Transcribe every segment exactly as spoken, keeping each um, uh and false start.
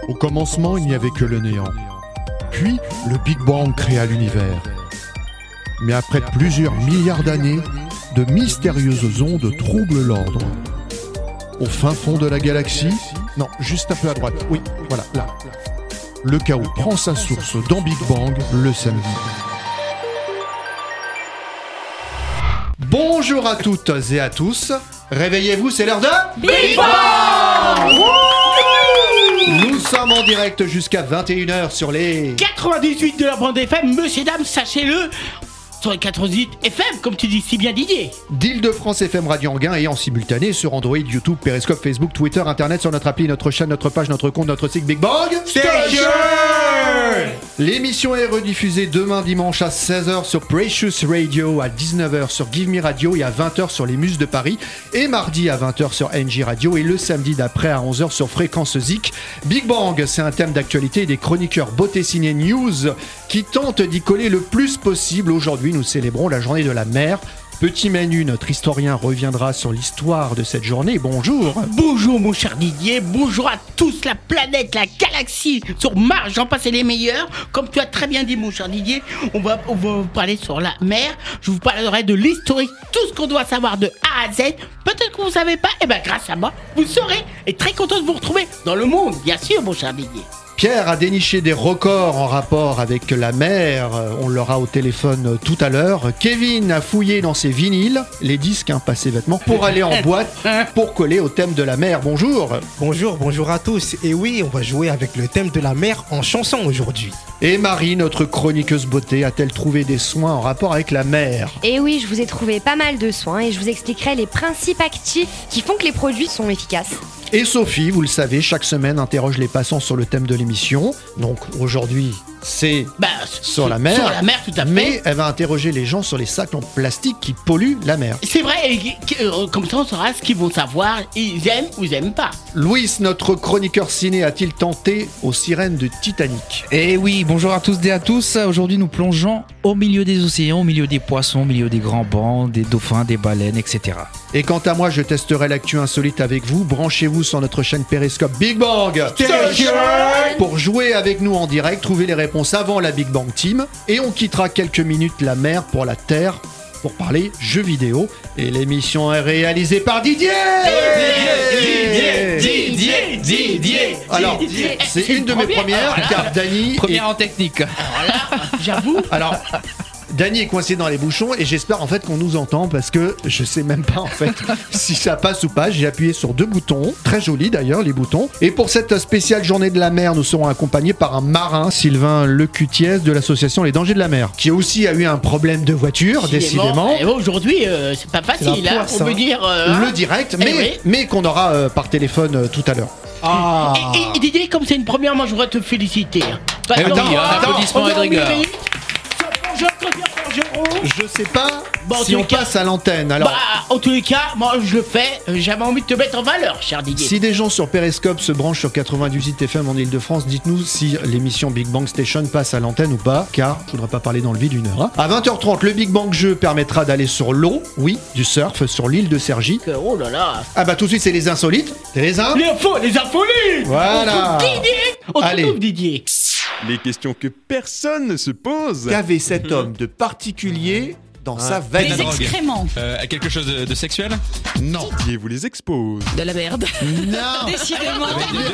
Au commencement, il n'y avait que le néant. Puis, le Big Bang créa l'univers. Mais après plusieurs milliards d'années, de mystérieuses ondes troublent l'ordre. Au fin fond de la galaxie, non, juste un peu à droite, oui, voilà, là. Le chaos prend sa source dans Big Bang le samedi. Bonjour à toutes et à tous. Réveillez-vous, c'est l'heure de Big Bang. Nous sommes en direct jusqu'à vingt et une heures sur les quatre-vingt-dix-huit de la bande F M, monsieur, dame, sachez-le. Sur les quatre-vingt-dix-huit F M, comme tu dis si bien, Didier. d'Île-de-France F M Radio Anguin et en simultané sur Android, YouTube, Periscope, Facebook, Twitter, Internet, sur notre appli, notre chaîne, notre page, notre compte, notre site Big Bang Station. L'émission est rediffusée demain dimanche à seize heures sur Precious Radio, à dix-neuf heures sur Give Me Radio et à vingt heures sur les Muses de Paris, et mardi à vingt heures sur N J Radio et le samedi d'après à onze heures sur Fréquence Zik. Big Bang, c'est un thème d'actualité et des chroniqueurs beauté ciné news qui tentent d'y coller le plus possible. Aujourd'hui, nous célébrons la journée de la mer. Petit menu, notre historien reviendra sur l'histoire de cette journée. Bonjour. Bonjour mon cher Didier, bonjour à tous, la planète, la galaxie, sur Mars, j'en passe les meilleurs. Comme tu as très bien dit mon cher Didier, on va, on va vous parler sur la mer. Je vous parlerai de l'historique, tout ce qu'on doit savoir de A à Z. Peut-être que vous ne savez pas, et bien grâce à moi, vous saurez. Et très content de vous retrouver dans le monde, bien sûr mon cher Didier. Pierre a déniché des records en rapport avec la mer, on l'aura au téléphone tout à l'heure. Kevin a fouillé dans ses vinyles, les disques, hein, pas ses vêtements, pour aller en boîte, pour coller au thème de la mer. Bonjour. Bonjour, bonjour à tous. Et oui, on va jouer avec le thème de la mer en chanson aujourd'hui. Et Marie, notre chroniqueuse beauté, a-t-elle trouvé des soins en rapport avec la mer ? Et oui, je vous ai trouvé pas mal de soins et je vous expliquerai les principes actifs qui font que les produits sont efficaces. Et Sophie, vous le savez, chaque semaine interroge les passants sur le thème de l'émission. Donc aujourd'hui, c'est bah, sur la mer. Sur la mer, tout à fait. Mais elle va interroger les gens sur les sacs en plastique qui polluent la mer. C'est vrai, et, euh, comme ça on saura ce qu'ils vont savoir, ils aiment ou ils aiment pas. Louis, notre chroniqueur ciné, a-t-il tenté aux sirènes de Titanic ? Eh oui, bonjour à tous et à tous. Aujourd'hui, nous plongeons au milieu des océans, au milieu des poissons, au milieu des grands bancs, des dauphins, des baleines, et cetera. Et quant à moi, je testerai l'actu insolite avec vous. Branchez-vous sur notre chaîne Periscope Big Bang Station pour jouer avec nous en direct, trouver les réponses avant la Big Bang Team. Et on quittera quelques minutes la mer pour la terre pour parler jeux vidéo. Et l'émission est réalisée par Didier Didier Didier Didier. Alors, Didier. c'est une de mes premières, voilà. car Dany Première est... en technique. Voilà, j'avoue. Alors... Dany est coincé dans les bouchons et j'espère en fait qu'on nous entend parce que je sais même pas en fait si ça passe ou pas. J'ai appuyé sur deux boutons, très jolis d'ailleurs les boutons. Et pour cette spéciale journée de la mer, nous serons accompagnés par un marin, Sylvain Lecutiez de l'association Les Dangers de la Mer, qui aussi a eu un problème de voiture, décidément. Et aujourd'hui, euh, c'est pas facile, hein, poisse, on peut hein. dire. Euh, Le direct, eh mais, oui. mais qu'on aura euh, par téléphone euh, tout à l'heure. Ah. Et, et- et Didier, comme c'est une première, moi je voudrais te féliciter. hein. Parce Eh, qu'on attends, est- attends, applaudissements on est et de en rigueur. mérite. Ce Forgeron, Forgeron. Je sais pas Bon, en si tous on les cas- passe à l'antenne. Alors, Bah, en tous les cas, moi je le fais, euh, j'avais envie de te mettre en valeur, cher Didier. si des gens sur Periscope se branchent sur quatre-vingt-dix-huit F M en Ile-de-France, dites-nous si l'émission Big Bang Station passe à l'antenne ou pas, car je voudrais pas parler dans le vide d'une heure. hein. À vingt heures trente, le Big Bang Jeu permettra d'aller sur l'eau, oui, du surf, sur l'île de Cergy. Que- Oh là là. Ah bah tout de suite, c'est les insolites. C'est les uns. Les infos, les infolies. Voilà. On trouve Didier. On Allez. trouve Didier. Les questions que personne ne se pose. Qu'avait cet homme de particulier dans sa valise? Des excréments. Euh, à quelque chose de, de sexuel? Non. Didier vous les expose. De la merde. Non. Décidément.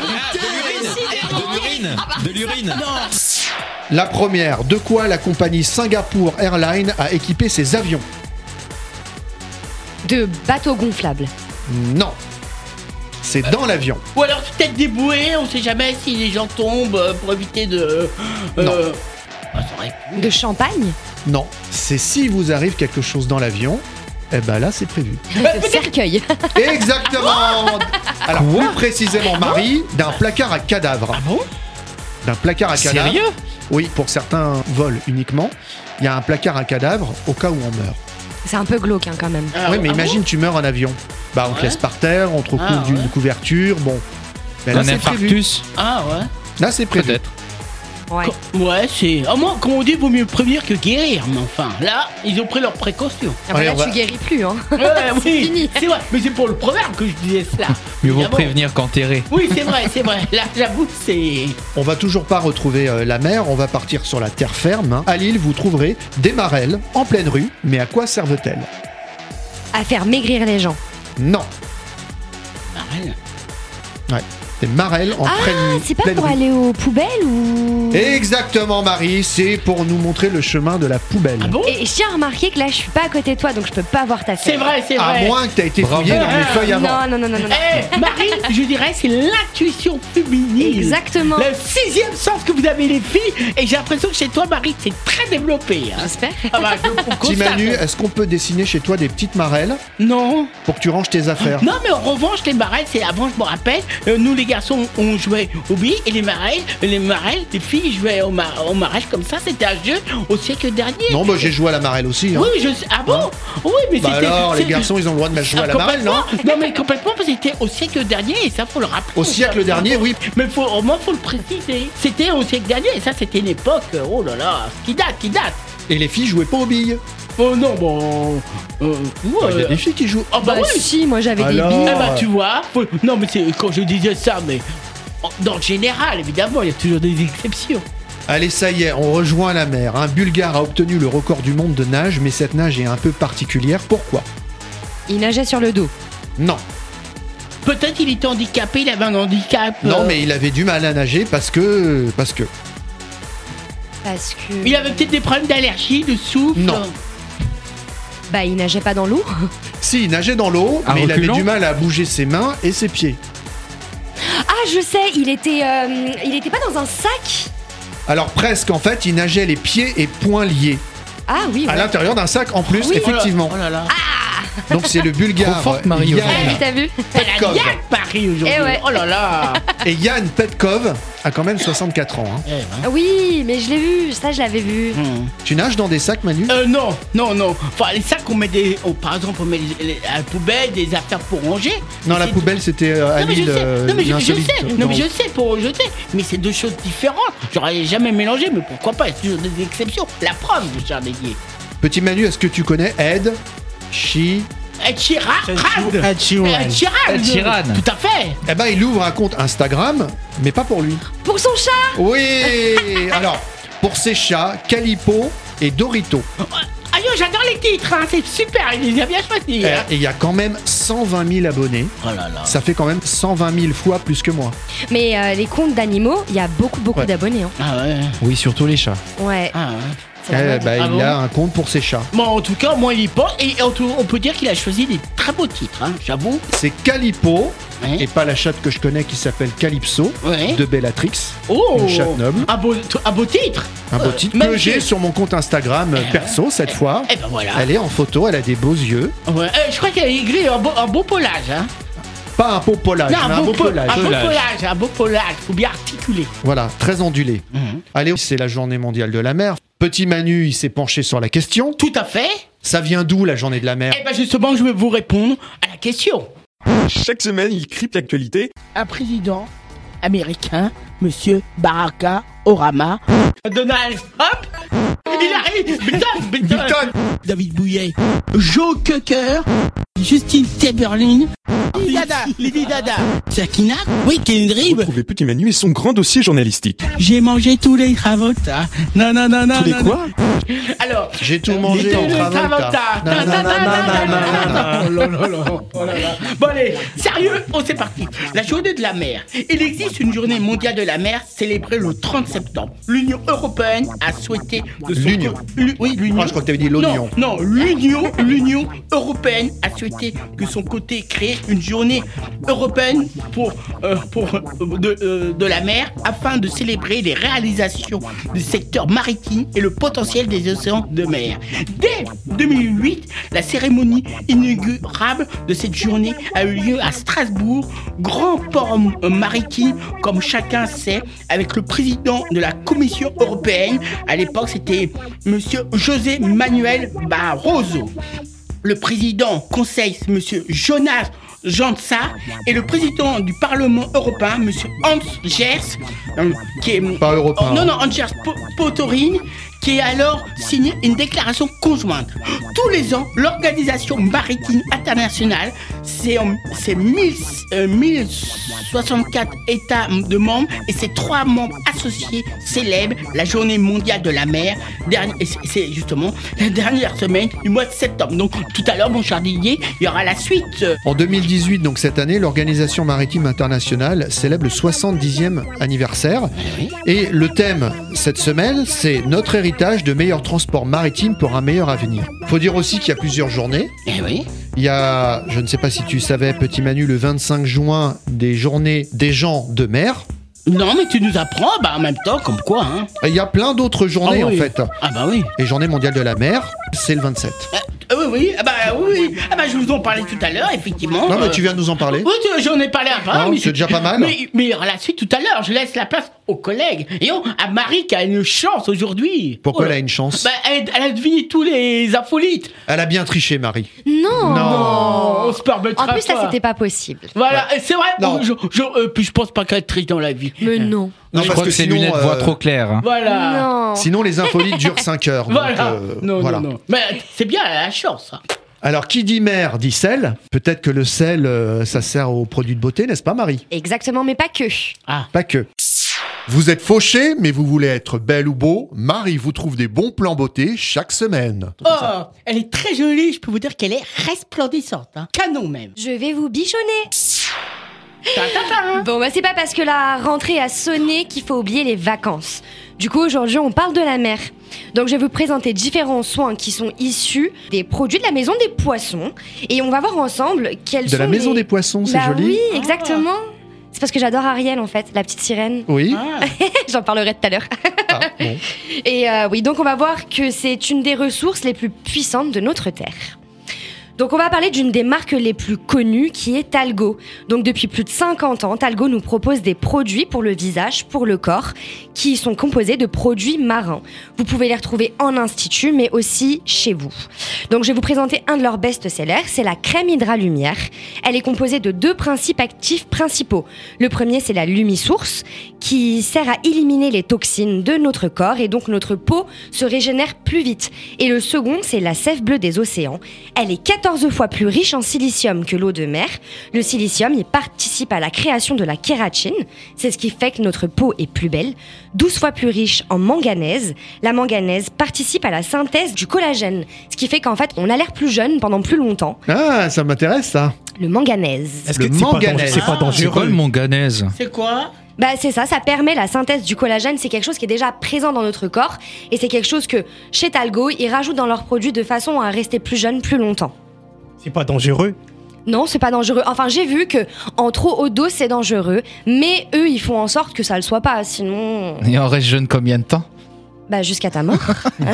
De l'urine? De l'urine? La première, de quoi la compagnie Singapore Airlines a équipé ses avions? De bateaux gonflables. Non. C'est dans l'avion. Ou alors peut-être des bouées, on sait jamais si les gens tombent euh, pour éviter de. euh, Non. ah, ça aurait pu. De champagne. Non. C'est si vous arrive quelque chose dans l'avion, eh ben là c'est prévu. De cercueil. Exactement. Alors plus précisément, Marie, d'un placard à cadavre. Ah bon? D'un placard à cadavre. Sérieux? Oui, pour certains vols uniquement. Il y a un placard à cadavre au cas où on meurt. C'est un peu glauque hein, quand même. Ah, oui, mais ah imagine tu meurs en avion. Bah on te Ouais. laisse par terre, on te recouvre Ah, d'une ouais. couverture, bon. Mais là Un c'est prévu. infarctus? Ah ouais. Là c'est prévu. Peut-être. Ouais. Co- Ouais, c'est. Au moins, comme on dit, vaut mieux prévenir que guérir. Mais enfin, là, ils ont pris leurs précautions. Ah bah Allez, là, on va- tu guéris plus, hein. Ouais, oui, fini. c'est vrai. Mais c'est pour le proverbe que je disais cela. Mieux vaut Évidemment. prévenir qu'enterrer. Oui, c'est vrai, c'est vrai. Là, j'avoue, c'est. On va toujours pas retrouver euh, la mer, on va partir sur la terre ferme. hein. À Lille, vous trouverez des marelles en pleine rue, mais à quoi servent-elles? À faire maigrir les gens. Non, Marelle. des marelles en Ah, pleine, c'est pas pleine pour rue. aller aux poubelles ou. Exactement, Marie, c'est pour nous montrer le chemin de la poubelle. Ah bon? Et je tiens à remarquer que là, je suis pas à côté de toi, donc je peux pas voir ta feuille. C'est vrai, c'est À vrai. moins que tu aies été Bravo. fouillé dans mes Ah, feuilles avant. Non, non, non, non, non. non. Eh, Marie, je dirais, c'est l'intuition féminine. Exactement. Le sixième sens que vous avez, les filles. Et j'ai l'impression que chez toi, Marie, c'est très développé. hein. J'espère. Ah bah, je on Petit constate. Manu, est-ce qu'on peut dessiner chez toi des petites marelles Non. pour que tu ranges tes affaires? Non, mais en revanche, les marelles, c'est avant, je me rappelle, euh, nous les garçons, on jouait au billes et les marelles, les marelles, les filles jouaient au, mar au marelle comme ça. C'était un jeu au siècle dernier. Non, bah j'ai joué à la marelle aussi. hein. Oui, je sais. Ah bon? Oui, mais Bah c'était. alors, les c'est- garçons, ils ont le droit de mettre jouer à Ah, la marelle, non? complètement. Non, mais complètement, parce que c'était au siècle dernier et ça, faut le rappeler. Au siècle dernier, oui. Mais faut, au moins, faut le préciser. C'était au siècle dernier et ça, c'était une époque, oh là là, qui date, qui date. Et les filles jouaient pas aux billes. Oh non, bon. Euh, Il y a ouais. des filles qui jouent. Oh bah, Bah oui. si, moi j'avais des Alors billes. Eh bah, tu vois. faut- Non, mais c'est quand je disais ça, mais. Dans le général, évidemment, il y a toujours des exceptions. Allez, ça y est, on rejoint la mer. Un Bulgare a obtenu le record du monde de nage, mais cette nage est un peu particulière. Pourquoi? Il nageait sur le dos. Non. Peut-être il était handicapé, il avait un handicap. Non, euh, mais il avait du mal à nager parce que. Parce que. Parce que. Il avait peut-être des problèmes d'allergie, de souffle. Non. Bah, il nageait pas dans l'eau. Si, il nageait dans l'eau, À mais il avait reculons du mal à bouger ses mains et ses pieds. Ah, je sais, il était. euh, il était pas dans un sac. Alors presque, en fait, il nageait les pieds et poings liés. Ah oui, À ouais. l'intérieur d'un sac en plus, Oui, effectivement. Oh là là. Donc c'est le Bulgare Trop forte, Marie, Yann Eh, t'as vu? Elle a Petkov. Yann Paris aujourd'hui. Eh ouais. Oh là là. Et Yann Petkov a quand même soixante-quatre ans. hein. Eh ben. Ah oui, mais je l'ai vu, ça je l'avais vu. Hmm. Tu nages dans des sacs, Manu? Euh, non, non, non. Enfin, les sacs, on met des. Oh, par exemple, on met les- les- à la poubelle des affaires pour ranger. Non, la C'est- poubelle, c'était euh, à Non mais, je Lille. sais, euh, non mais je, je l'insolite. sais, non mais je sais pour jeter, mais c'est deux choses différentes. J'aurais jamais mélangé, mais pourquoi pas, il y a toujours des exceptions. La preuve, mon cher Dédier. Petit Manu, est-ce que tu connais Ed She Ed Sheeran, Rad. Ed Sheeran. Ed Sheeran. Ed Sheeran. Tout à fait. Eh ben, il ouvre un compte Instagram, mais pas pour lui. Pour son chat. Oui. Alors, pour ses chats, Calipo et Dorito. Aïe, j'adore les titres, hein, c'est super, il les a bien choisis. Eh, hein. Et il y a quand même cent vingt mille abonnés. Oh là là. Ça fait quand même cent vingt mille fois plus que moi. Mais euh, les comptes d'animaux, il y a beaucoup, beaucoup Ouais. d'abonnés. Hein. Ah ouais. Oui, surtout les chats. Ouais. Ah ouais. c'est la Eh mode. ben, Ah il bon a un compte pour ses chats. Bon, en tout cas, moi, il y pense. Et en tout- on peut dire qu'il a choisi des très beaux titres, hein, j'avoue. C'est Calipo, Ouais. et pas la chatte que je connais qui s'appelle Calypso, Ouais. de Bellatrix. Oh, une chatte noble. Un beau, un beau titre. Un beau Euh, titre même que j'ai si- sur mon compte Instagram euh, perso cette fois. Eh ben voilà. Elle est en photo, elle a des beaux yeux. Ouais, euh, je crois qu'elle a écrit un beau, un beau polage. Hein. Pas un beau pelage, Non, mais un beau po- pelage. un beau Pelage. polage, un beau polage. Faut bien articuler. Voilà, très ondulé. Allez, c'est la journée mondiale de la mer. Petit Manu, il s'est penché sur la question. Tout à fait. Ça vient d'où la journée de la mer? Eh ben justement, je vais vous répondre à la question. Chaque semaine, il crypte l'actualité. Un président américain, Monsieur Barack Obama, Donald Trump, il arrive, Biden, Biden, David Bouillet, Joe Cocker, Justine Timberlake, Lady Dada, Lady Dada, Sakina, oui, Kendrick. Retrouvez Petit Manu et son grand dossier journalistique. J'ai mangé tous les Travolta. Non, non, non, non. Tous les non, quoi Alors, J'ai tout mangé tous en les Travolta. Ta- ta- ta- ta- ta- ta- Oh là là là, oh là là. Bon allez, sérieux, on c'est parti. La journée de la mer. Il existe une journée mondiale de la mer célébrée le trente septembre. L'Union européenne a souhaité de son L'Union. co- L'U- Oui, l'Union. Ah, je crois que t'avais dit l'oignon. Non, non, l'Union, l'Union européenne a souhaité que son côté créer une journée européenne pour, euh, pour euh, de, euh, de la mer afin de célébrer les réalisations du secteur maritime et le potentiel des océans de mer. Dès deux mille huit, la cérémonie inaugurale de cette journée a eu lieu à Strasbourg, grand port euh, maritime, comme chacun sait, avec le président de la Commission européenne. À l'époque, c'était Monsieur José Manuel Barroso. Le président conseil, Monsieur Jonas Jansa et le président du Parlement européen, monsieur Hans Gers, euh, qui est Pas européen. Oh, non, non, Hans Gers Po- Potorin, qui a alors signé une déclaration conjointe. Tous les ans, l'Organisation maritime internationale, c'est, euh, c'est mille, euh, mille soixante-quatre États de membres et ses trois membres associés célèbrent la journée mondiale de la mer. Dernier, et c'est, c'est justement la dernière semaine du mois de septembre. Donc tout à l'heure, mon cher Didier, il y aura la suite. En deux mille dix-huit, donc cette année, l'Organisation maritime internationale célèbre le soixante-dixième anniversaire. Et le thème cette semaine, c'est notre héritage de meilleurs transports maritimes pour un meilleur avenir. Faut dire aussi qu'il y a plusieurs journées. Eh oui. Il y a, je ne sais pas si tu savais, petit Manu, le vingt-cinq juin, des journées des gens de mer. Non, mais tu nous apprends, bah en même temps, comme quoi, hein. Et il y a plein d'autres journées Ah oui. en fait. Ah bah oui. Et journée mondiale de la mer, c'est le vingt-sept. Euh, oui, oui, ah bah oui, oui. Ah bah je vous en parlais tout à l'heure, effectivement. Non, mais Euh, tu viens de nous en parler. Oui, tu- j'en ai parlé un peu. Non, mais c'est déjà pas mal. Mais, mais il y aura la suite tout à l'heure. Je laisse la place aux collègues. Et oh, à Marie qui a une chance aujourd'hui. Pourquoi Oh elle là. a une chance? Bah, elle, elle a deviné tous les infolites. Elle a bien triché, Marie. Non. Non. On se permettra En plus, ça, pas. c'était pas possible. Voilà, et c'est vrai. Non. Je, je, euh, puis je pense pas qu'elle triche dans la vie. Mais non. Non, Je parce crois que que ces sinon, lunettes euh, voient trop clair. hein. Voilà. Non. Sinon, les infolites durent cinq heures. donc, Voilà. euh, non, voilà. non, non. Mais c'est bien, elle a la chance. hein. Alors, qui dit mer dit sel. Peut-être que le sel, euh, ça sert aux produits de beauté, n'est-ce pas, Marie? Exactement, mais pas que. Ah. Pas que. Vous êtes fauché, mais vous voulez être belle ou beau? Marie vous trouve des bons plans beauté chaque semaine. Oh, elle est très jolie. Je peux vous dire qu'elle est resplendissante. Hein. Canon même. Je vais vous bichonner. Ta, ta, ta. Bon, bah c'est pas parce que la rentrée a sonné qu'il faut oublier les vacances. Du coup, aujourd'hui, on parle de la mer. Donc, je vais vous présenter différents soins qui sont issus des produits de la maison des poissons. Et on va voir ensemble quels De sont la maison les- des poissons, c'est Bah joli. oui, exactement. C'est parce que j'adore Ariel, en fait, la petite sirène. Oui. Ah. J'en parlerai tout à l'heure. Ah, bon. Et euh, oui, donc on va voir que c'est une des ressources les plus puissantes de notre Terre. Donc on va parler d'une des marques les plus connues qui est Talgo. Donc depuis plus de cinquante ans, Talgo nous propose des produits pour le visage, pour le corps, qui sont composés de produits marins. Vous pouvez les retrouver en institut, mais aussi chez vous. Donc je vais vous présenter un de leurs best-sellers, c'est la crème Hydra-Lumière. Elle est composée de deux principes actifs principaux. Le premier, c'est la Lumisource, qui sert à éliminer les toxines de notre corps et donc notre peau se régénère plus vite. Et le second, c'est la sève bleue des océans. Elle est quatorze fois plus riche en silicium que l'eau de mer. Le silicium, il participe à la création de la kératine. C'est ce qui fait que notre peau est plus belle. douze fois plus riche en manganèse. La manganèse participe à la synthèse du collagène. Ce qui fait qu'en fait, on a l'air plus jeune pendant plus longtemps. Ah, ça m'intéresse, ça. Le manganèse. Est-ce Le que c'est pas, manganèse. danger- c'est pas Ah. C'est quoi dangereux? le manganèse? C'est quoi? Bah c'est ça, ça permet la synthèse du collagène, c'est quelque chose qui est déjà présent dans notre corps et c'est quelque chose que chez Talgo, ils rajoutent dans leurs produits de façon à rester plus jeune plus longtemps. C'est pas dangereux? Non, c'est pas dangereux. Enfin, j'ai vu que en trop haute dose, c'est dangereux, mais eux, ils font en sorte que ça le soit pas, sinon Et on reste jeune combien de temps? bah jusqu'à ta mort.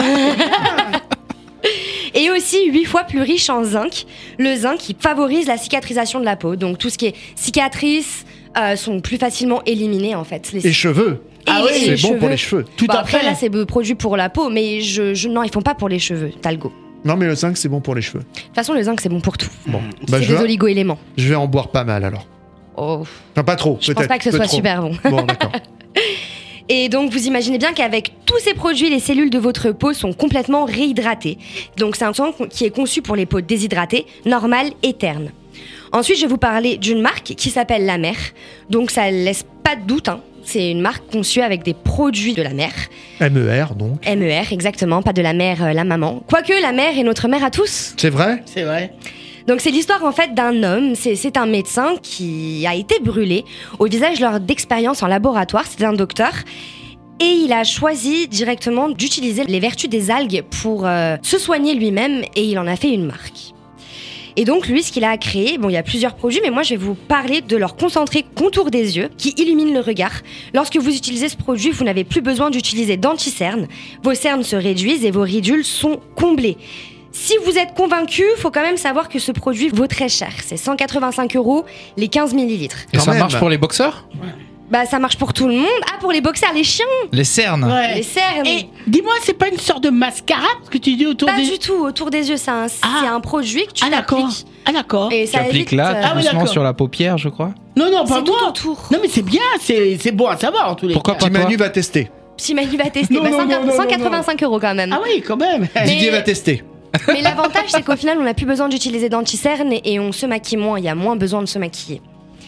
Et aussi huit fois plus riche en zinc. Le zinc qui favorise la cicatrisation de la peau, donc tout ce qui est cicatrices euh, sont plus facilement éliminées en fait. Les Et cheveux. Ah oui, les C'est bon pour cheveux. les cheveux. Tout Bah, à après fait. là c'est produit pour la peau, mais je, je non ils font pas pour les cheveux, Talgo. Non, mais le zinc, c'est bon pour les cheveux. De toute façon le zinc c'est bon pour tout. Bon, bah, c'est je, des vais, oligo-éléments. je vais en boire pas mal alors. Oh, Enfin, pas trop, je peut-être. pense pas que ce peu soit trop. super bon. Bon, d'accord. Et donc vous imaginez bien qu'avec tous ces produits, les cellules de votre peau sont complètement réhydratées. Donc c'est un soin qui est conçu pour les peaux déshydratées, normales et ternes. Ensuite je vais vous parler d'une marque qui s'appelle La Mer. Donc ça laisse pas de doute, hein. C'est une marque conçue avec des produits de la mer. M E R, donc. M E R, exactement, pas de la mère, euh, la maman. Quoique la mère est notre mère à tous. C'est vrai? C'est vrai. Donc c'est l'histoire en fait d'un homme, c'est, c'est un médecin qui a été brûlé au visage lors d'expériences en laboratoire, c'est un docteur. Et il a choisi directement d'utiliser les vertus des algues pour euh, se soigner lui-même et il en a fait une marque. Et donc lui, ce qu'il a créé, bon, il y a plusieurs produits, mais moi je vais vous parler de leur concentré contour des yeux qui illumine le regard. Lorsque vous utilisez ce produit, vous n'avez plus besoin d'utiliser d'anti-cernes. Vos cernes se réduisent et vos ridules sont comblées. Si vous êtes convaincu, il faut quand même savoir que ce produit vaut très cher. C'est cent quatre-vingt-cinq euros les quinze millilitres. Et Quand ça même. marche pour les boxeurs? Bah ça marche pour tout le monde. Ah, pour les boxers, les chiens, Les cernes. Ouais. les cernes. Et dis-moi, c'est pas une sorte de mascara ce que tu dis autour Pas des... du tout, autour des yeux, c'est un, Ah. c'est un produit que tu Ah d'accord. appliques. Ah d'accord. Et Tu ça appliques évite, là, euh, tout Ah oui, doucement d'accord. sur la paupière, je crois. Non, non, pas c'est tout moi. autour. Non mais c'est bien, c'est c'est bon à savoir en tous les Pourquoi cas. pas Petit toi Manu va tester. Si Manu va tester, Non, bah, non, cent- non, non, cent quatre-vingt-cinq euros quand même. Ah oui, quand même. Didier va tester. Mais l'avantage, c'est qu'au final, on n'a plus besoin d'utiliser d'anti-cerne et, et on se maquille moins. Il y a moins besoin de se maquiller.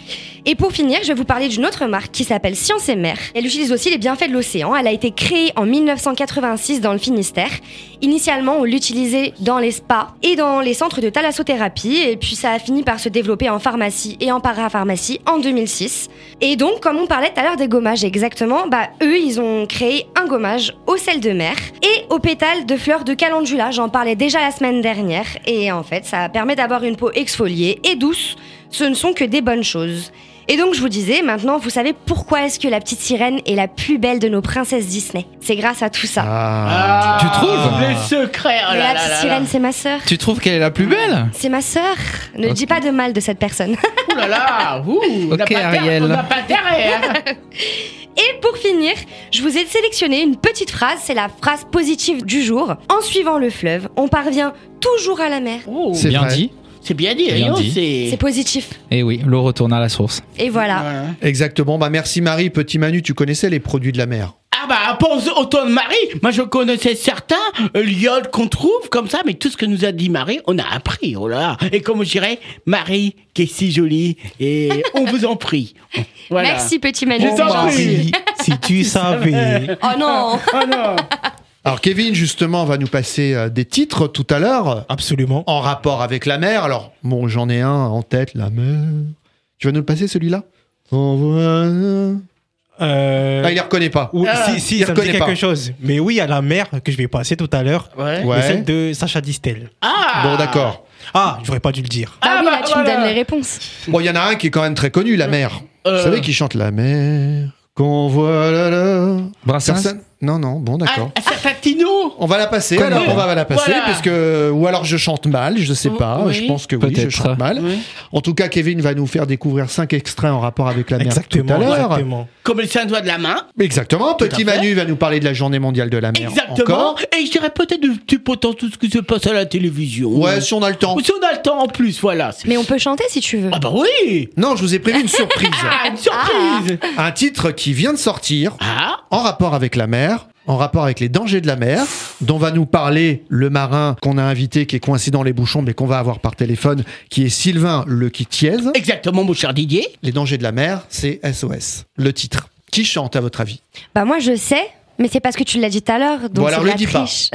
Et pour finir, je vais vous parler d'une autre marque qui s'appelle Science et Mer. Elle utilise aussi les bienfaits de l'océan. Elle a été créée en mille neuf cent quatre-vingt-six dans le Finistère. Initialement, on l'utilisait dans les spas et dans les centres de thalassothérapie. Et puis ça a fini par se développer en pharmacie et en parapharmacie en deux mille six. Et donc, comme on parlait tout à l'heure des gommages exactement, bah eux, ils ont créé un gommage au sel de mer et aux pétales de fleurs de calendula. J'en parlais déjà la semaine dernière. Et en fait, ça permet d'avoir une peau exfoliée et douce. Ce ne sont que des bonnes choses. Et donc je vous disais, maintenant vous savez pourquoi est-ce que la petite sirène est la plus belle de nos princesses Disney. C'est grâce à tout ça. Ah. Tu trouves Les secrets. Oh Mais là la là petite là sirène, là. c'est ma sœur. Tu trouves qu'elle est la plus belle? C'est ma sœur. Ne Ok. dis pas de mal de cette personne. Oh là là. Ouh, on n'a Ok, pas Ariel. intérêt- On n'a pas intérêt. Hein. Et pour finir, je vous ai sélectionné une petite phrase, c'est la phrase positive du jour. En suivant le fleuve, on parvient toujours à la mer. Oh, C'est Bien vrai. dit. c'est bien dit. Bien Rien, dit. c'est. C'est positif. Et oui, l'eau retourne à la source. Et voilà. Voilà. Exactement. Bah merci Marie. Petit Manu, tu connaissais les produits de la mer. Ah bah, pense au temps de Marie. Moi, je connaissais certains euh, l'iode qu'on trouve comme ça, mais tout ce que nous a dit Marie, on a appris. Oh là là. Et comme je dirais, Marie, qui est si jolie, et on vous en prie. Voilà. Merci petit Manu. Je t'en prie. si tu savais. Oh non. Oh non. Alors Kevin justement va nous passer euh, des titres tout à l'heure Absolument. en rapport avec la mer. Alors bon, j'en ai un en tête, la mer. Tu vas nous le passer celui-là? On voit- Euh... Ah, il les reconnaît pas. oui, Ah, si, si, il ça me dit reconnaît quelque pas. chose. Mais oui, il y a la mère que je vais passer tout à l'heure. Ouais. Ouais. Et celle de Sacha Distel. Ah. Bon d'accord. Ah, j'aurais pas dû le dire. Bah Ah, oui, bah, là tu voilà. me donnes les réponses. Bon, il y en a un qui est quand même très connu, la mer. Euh. Vous savez qui chante la mer qu'on voit là là. Brassens. Personne Non, non, bon, d'accord. Ah, c'est Tino. On va la passer, Comme alors nous. on va la passer, Voilà. puisque ou alors je chante mal, je sais pas, Oui. je pense que oui, je Peut-être. chante mal. Oui. En tout cas, Kevin va nous faire découvrir cinq extraits en rapport avec la mer Exactement. tout à l'heure. Exactement. Comme le saint doigt de la main. Exactement. Tout Petit à fait. Manu va nous parler de la journée mondiale de la mer. Exactement. Encore. Et je dirais peut-être du petit potent tout ce qui se passe à la télévision. Ouais, si on a le temps. Ou si on a le temps en plus, voilà. C'est- Mais on peut chanter si tu veux. Ah bah oui. Non, je vous ai prévu une surprise. Ah, une surprise. Un titre qui vient de sortir Ah. en rapport avec la mer, en rapport avec les dangers de la mer, dont va nous parler le marin qu'on a invité, qui est coincé dans les bouchons, mais qu'on va avoir par téléphone, qui est Sylvain Le Quittiez. Exactement, mon cher Didier. Les dangers de la mer, c'est S O S. Le titre. Qui chante à votre avis? Bah moi je sais, mais c'est parce que tu l'as dit tout à l'heure, donc Bon, c'est alors, de le la dis pas. triche.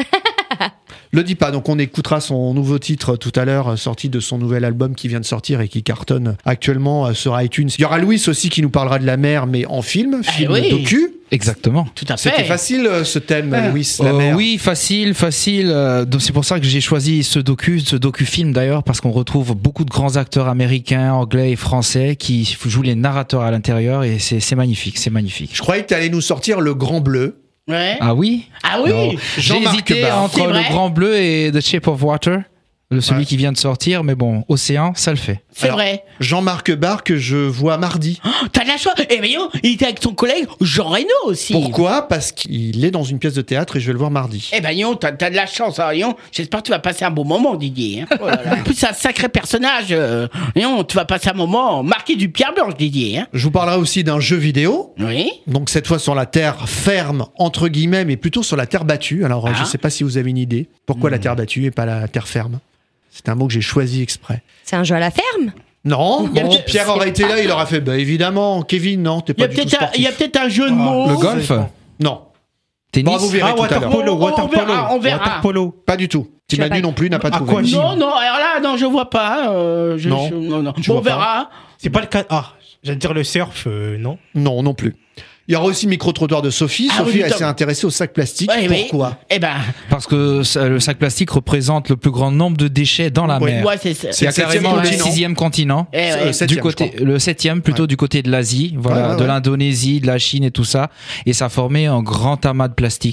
Le dis pas, donc on écoutera son nouveau titre tout à l'heure, euh, sorti de son nouvel album qui vient de sortir et qui cartonne actuellement euh, sur iTunes. Il y aura Louis aussi qui nous parlera de la mer, mais en film, film oui. docu. Exactement. Tout à fait. C'était facile euh, ce thème, Ah. Louis, la Euh, mer. oui, facile, facile. euh, donc c'est pour ça que j'ai choisi ce docu, ce docu-film d'ailleurs, parce qu'on retrouve beaucoup de grands acteurs américains, anglais et français qui jouent les narrateurs à l'intérieur et c'est c'est magnifique, c'est magnifique. Je croyais que tu allais nous sortir Le Grand Bleu. Ouais. Ah oui. Ah oui. Non. J'ai Jean-Marc hésité Barr. entre C'est vrai Le Grand Bleu et The Shape of Water, le- celui Ouais. qui vient de sortir, mais bon, Océan, ça le fait. C'est Alors, vrai. Jean-Marc Barr que je vois mardi. Oh, t'as de la chance. Et voyons, il était avec son collègue Jean Reno aussi. Pourquoi? Parce qu'il est dans une pièce de théâtre et je vais le voir mardi. Eh ben, Yon, t'as, t'as de la chance, hein, Yon. J'espère que tu vas passer un bon moment, Didier. Hein. Oh là là. En plus, c'est un sacré personnage. Euh, Yon, tu vas passer un moment marqué du pierre blanche, Didier. Hein. Je vous parlerai aussi d'un jeu vidéo. Oui. Donc cette fois sur la terre ferme, entre guillemets, mais plutôt sur la terre battue. Alors euh, Ah. je sais pas si vous avez une idée. Pourquoi la terre battue et pas la terre ferme? C'est un mot que j'ai choisi exprès. C'est un jeu à la ferme. Non, Il y a bon, peut-être- Pierre aurait été là, il aurait fait, bah évidemment, Kevin, non, t'es Il y, a pas du tout peut-être un, sportif. il y a peut-être un jeu de mots. Le golf, Non, tennis. bon, vous verrez Ah, tout à water l'heure. polo, On- on water polo. verra, on verra. Water polo. Pas du tout. Tu Timanu l'as pas- non plus n'a pas À trouvé. quoi j'y- Non, non, alors là, non, je vois pas. euh, je, Non. je- non, non. Tu Bon, on vois pas. verra. C'est pas le cas. Ah, j'allais dire le surf, euh, non. Non, non plus. Il y aura aussi le micro-trottoir de Sophie. Ah Sophie, oui, elle putain. s'est intéressée au sac plastique. Ouais, oui. Pourquoi? Eh ben, Parce que ça- le sac plastique représente le plus grand nombre de déchets dans la Oui, mer. ouais, c'est ça. C'est Il y a le septième carrément le continent. sixième continent. Eh, Euh, ouais. septième, du je côté, crois. le septième plutôt Ouais. du côté de l'Asie, voilà, Ouais, ouais, de ouais. l'Indonésie, de la Chine et tout ça, et ça formait un grand amas de plastique.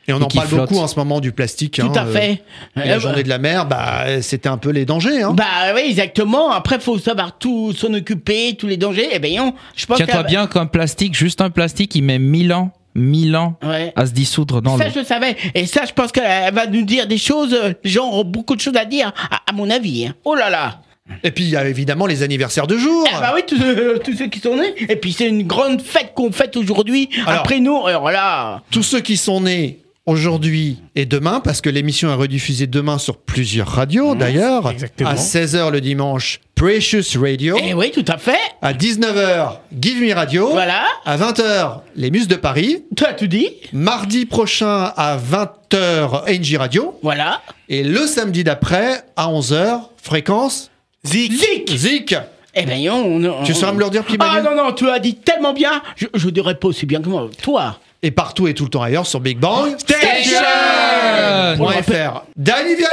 Et on Et en qui parle flotte. beaucoup en ce moment du plastique. Tout hein, à fait. euh, et la Euh, journée de la mer, bah, c'était un peu les dangers. Hein. Bah oui, exactement. Après, faut savoir tout s'en occuper, tous les dangers. Eh ben non, je pense Tiens-toi que- bien qu'un plastique, juste un plastique, il met mille ans, mille ans Ouais. à se dissoudre dans l'eau. Ça, je le savais. Et ça, je pense qu'elle va nous dire des choses. euh, Les gens auront beaucoup de choses à dire, à, à mon avis. hein. Oh là là. Et puis il y a évidemment les anniversaires de jour. Eh bah oui, tous, euh, tous ceux qui sont nés. Et puis, c'est une grande fête qu'on fête aujourd'hui. Alors- Après nous, alors là. Tous ceux qui sont nés aujourd'hui et demain, parce que l'émission est rediffusée demain sur plusieurs radios d'ailleurs. exactement. À seize heures le dimanche, Precious Radio. Eh oui, tout à fait. À dix-neuf heures, Give Me Radio. Voilà. À vingt heures, Les Muses de Paris. Tu as tout dit. Mardi prochain à vingt heures, N J Radio. Voilà. Et le samedi d'après, à onze heures, fréquence Zik. Zik. Zik. Eh ben non. on- Tu on- sauras me le redire, petit Ah Manu non, non, tu as dit tellement bien. Je, je dirais pas aussi bien que moi. Toi. Et partout et tout le temps ailleurs sur Big Bang Station. Point F R. Danny vient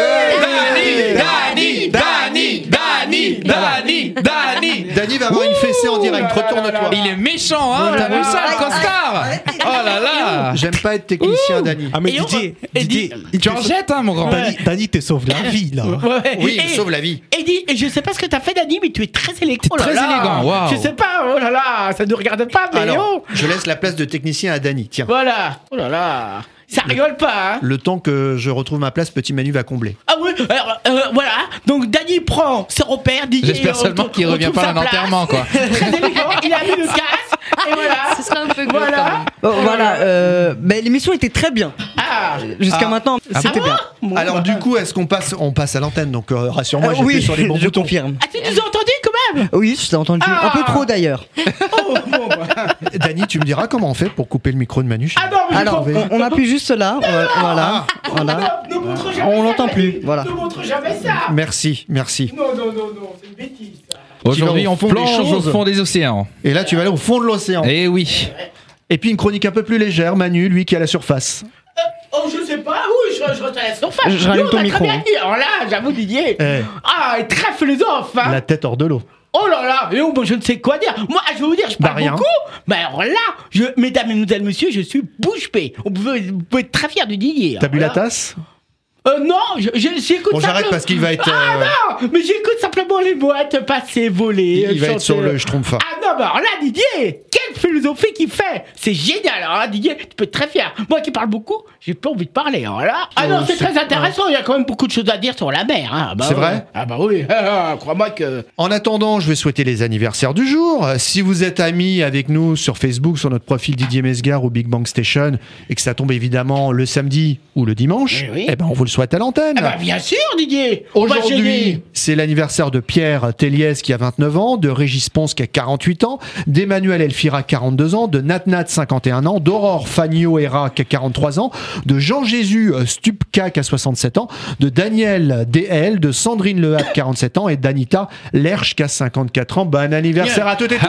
d'arriver. Danny, Danny, Danny, Danny, Danny. Danny va avoir une fessée en direct. Retourne-toi. Il est méchant, hein. T'as vu ça, le costard? Oh là là. J'aime pas être technicien, Danny. Ah mais Et on- Didier, et Didier, dit- il Tu te- en jettes, hein, mon grand. Dani, Dani te sauve la vie là. Ouais. Oui, il Et- sauve la vie. Et dis, et je sais pas ce que t'as fait, Dani, mais tu es très élégant. T'es très élégant, waouh. Je sais pas, oh là là, ça ne regarde pas, mais Alors, oh. je laisse la place de technicien à Danny. Tiens. Voilà, oh là là. Ça rigole pas, hein. Le temps que je retrouve ma place, petit Manu va combler. Ah oui, alors, euh, voilà. Donc Dani prend ses repères, Didier. J'espère on seulement trouve- qu'il on revient trouve pas à sa un place. enterrement, quoi. Très élégant, il a mis le casque, et voilà. Ce serait un peu glauque quand Voilà. même. Bon, voilà, euh, mais l'émission était très bien. Ah, Jusqu'à Ah. maintenant, ah c'était bon bien. Bon, Alors bah. du coup, est-ce qu'on passe, on passe à l'antenne? Donc euh, rassure-moi, Euh, j'appuie oui, sur les bons je boutons. confirme. Ah, tu nous as entendu quand même. Oui, je t'ai entendu. Ah. Un peu trop d'ailleurs. Oh, bon, bah. Danny, tu me diras comment on fait pour couper le micro de Manu? Ah non, mais je Alors, comprends. on, on appuie juste là. euh, voilà. voilà. Ne montre jamais On ça, l'entend Dani. plus, voilà. Ne montre jamais ça. Merci, merci. Non, non, non, non, c'est une bêtise, ça. Aujourd'hui, Tu vas au on fond des plonge au choses. fond des océans. Et là, tu vas aller au fond de l'océan. Eh oui. Et puis une chronique un peu plus légère, Manu, lui qui est à la surface. Oh, je sais pas, oui, je, je reste à la surface. Je rallume Non, ton on a micro, Très bien hein. dit. Alors là, j'avoue, Didier. Eh. Ah, il est très philosophe, hein. La tête hors de l'eau. Oh là là, et oh, moi, je ne sais quoi dire. Moi, je vais vous dire, je Bah, parle rien. beaucoup. Mais alors là, je, mesdames et mesdemoiselles, messieurs, je suis bouche bée. On peut, vous pouvez être très fier de Didier. T'as bu la Alors là. tasse? Euh, non, je- je- j'écoute Bon, j'arrête simplement- parce qu'il va être. Ah euh, non, mais j'écoute simplement les boîtes passer, voler. il va chanter. être sur le Schtroumpf. Ah non, bah alors là, Didier, quelle philosophie qu'il fait. C'est génial, alors là, Didier, tu peux être très fier. Moi qui parle beaucoup, j'ai pas envie de parler, alors là. Ah non, Oh, c'est c'est- très intéressant, il y a quand même beaucoup de choses à dire sur la mer. Hein. Ah bah C'est ouais. vrai Ah bah oui, ah, crois-moi que... En attendant, je vais souhaiter les anniversaires du jour. Euh, Si vous êtes amis avec nous sur Facebook, sur notre profil Didier Mesgar ou Big Bang Station, et que ça tombe évidemment le samedi ou le dimanche, Eh oui. eh ben on vous le souhaite à l'antenne. Ah bah bien sûr, Didier. On va Aujourd'hui, gêner. c'est l'anniversaire de Pierre Téliès qui a vingt-neuf ans, de Régis Ponce qui a quarante-huit ans, d'Emmanuel Elfira quarante-deux ans, de Nat Nat cinquante et un ans, d'Aurore Fagno Hera qui a quarante-trois ans, de Jean-Jésus euh, Stupka qui a soixante-sept ans, de Daniel D L, de Sandrine Lehat quarante-sept ans et d'Anita Lerche qui a cinquante-quatre ans. Bon anniversaire à toutes et tous.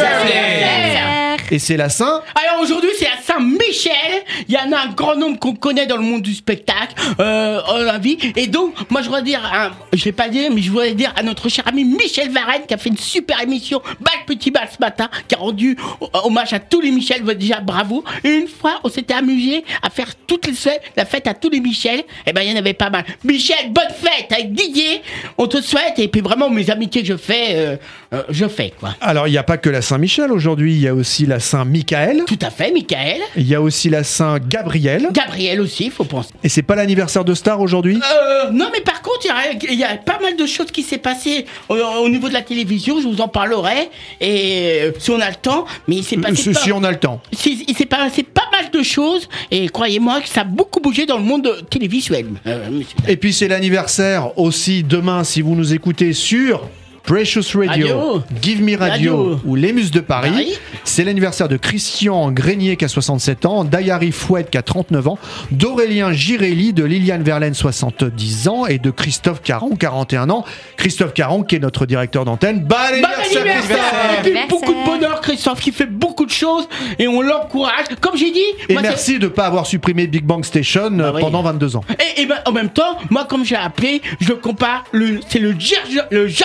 Et c'est la Saint. Alors aujourd'hui, c'est à Saint-Michel. Il y en a un grand nombre qu'on connaît dans le monde du spectacle, euh, en la vie. Et donc, moi, je voudrais dire, à- je vais pas dire, mais je voudrais dire à notre cher ami Michel Varenne, qui a fait une super émission, Bal Petit Bal ce matin, qui a rendu euh, hommage à tous les Michel. Déjà, bravo. Et une fois, on s'était amusé à faire toutes les fêtes, la fête à tous les Michel. Et ben, il y en avait pas mal. Michel, bonne fête avec Didier. On te souhaite. Et puis vraiment, mes amitiés que je fais, euh, euh, je fais, quoi. Alors, il n'y a pas que la Saint-Michel aujourd'hui, il y a aussi la Saint-Michael, Tout à fait, Michael. il y a aussi la Saint-Gabriel. Gabriel aussi, faut penser. Et c'est pas l'anniversaire de Star aujourd'hui? Euh, non, mais par contre, il y a- il y, a pas mal de choses qui s'est passé au, au niveau de la télévision. Je vous en parlerai, et euh, si on a le temps. Mais il s'est passé Si, pas, si on a le temps. si- il s'est passé pas mal de choses, et croyez-moi que ça a beaucoup bougé dans le monde télévisuel. Euh, monsieur. Et puis c'est l'anniversaire aussi demain si vous nous écoutez sur Precious Radio, Radio. Give Me Radio, Radio. ou Les Muses de Paris. Paris. C'est l'anniversaire de Christian Grenier qui a soixante-sept ans, d'Ayari Fouette qui a trente-neuf ans, d'Aurélien Girelli, de Liliane Verlaine soixante-dix ans et de Christophe Caron quarante et un ans. Christophe Caron qui est notre directeur d'antenne. Bon Bon anniversaire, anniversaire. Et puis Anniversaire. beaucoup de bonheur, Christophe, qui fait beaucoup de choses, et on l'encourage. Comme j'ai dit, Et moi, c'est- merci de ne pas avoir supprimé Big Bang Station euh, Bah oui. pendant vingt-deux ans. Et, et ben, en même temps, moi, comme j'ai appelé, je compare, le, c'est le George, le George Michael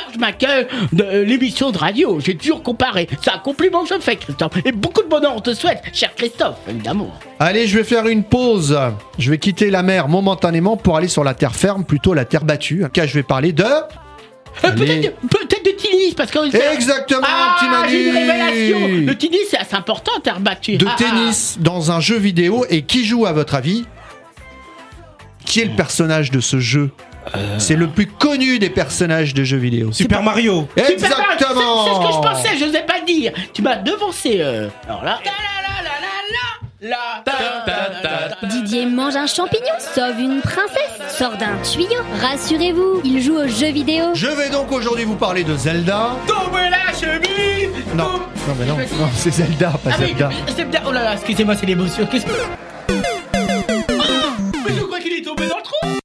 que de l'émission de radio. J'ai toujours comparé. C'est un compliment que je fais, Christophe. Et beaucoup de bonheur on te souhaite, cher Christophe, évidemment. Allez, je vais faire une pause. Je vais quitter la mer momentanément pour aller sur la terre ferme, plutôt la terre battue. Car je vais parler de... Euh, Allez. peut-être, peut-être de tennis, parce que... Exactement, ah, petit Manu. j'ai une révélation. Le tennis, c'est assez important, terre battue. De ah, tennis dans un jeu vidéo. Et qui joue, à votre avis? Qui est le personnage de ce jeu? Euh... C'est le plus connu des personnages de jeux vidéo. Super Mario. Exactement. C'est, c'est ce que je pensais, je n'osais pas dire. Tu m'as devancé. Euh... Alors là... La, ta, ta, ta, ta. Didier mange un champignon, sauve une princesse, sort d'un tuyau. Rassurez-vous, il joue aux jeux vidéo. Je vais donc aujourd'hui vous parler de Zelda. Tombe la chemise. Non, Tombe... non mais non, non, c'est Zelda, pas ah Zelda. Mais, Zelda. Oh là là, excusez-moi, c'est l'émotion. Qu'est-ce que... Oh, mais je crois qu'il est tombé dans le trou.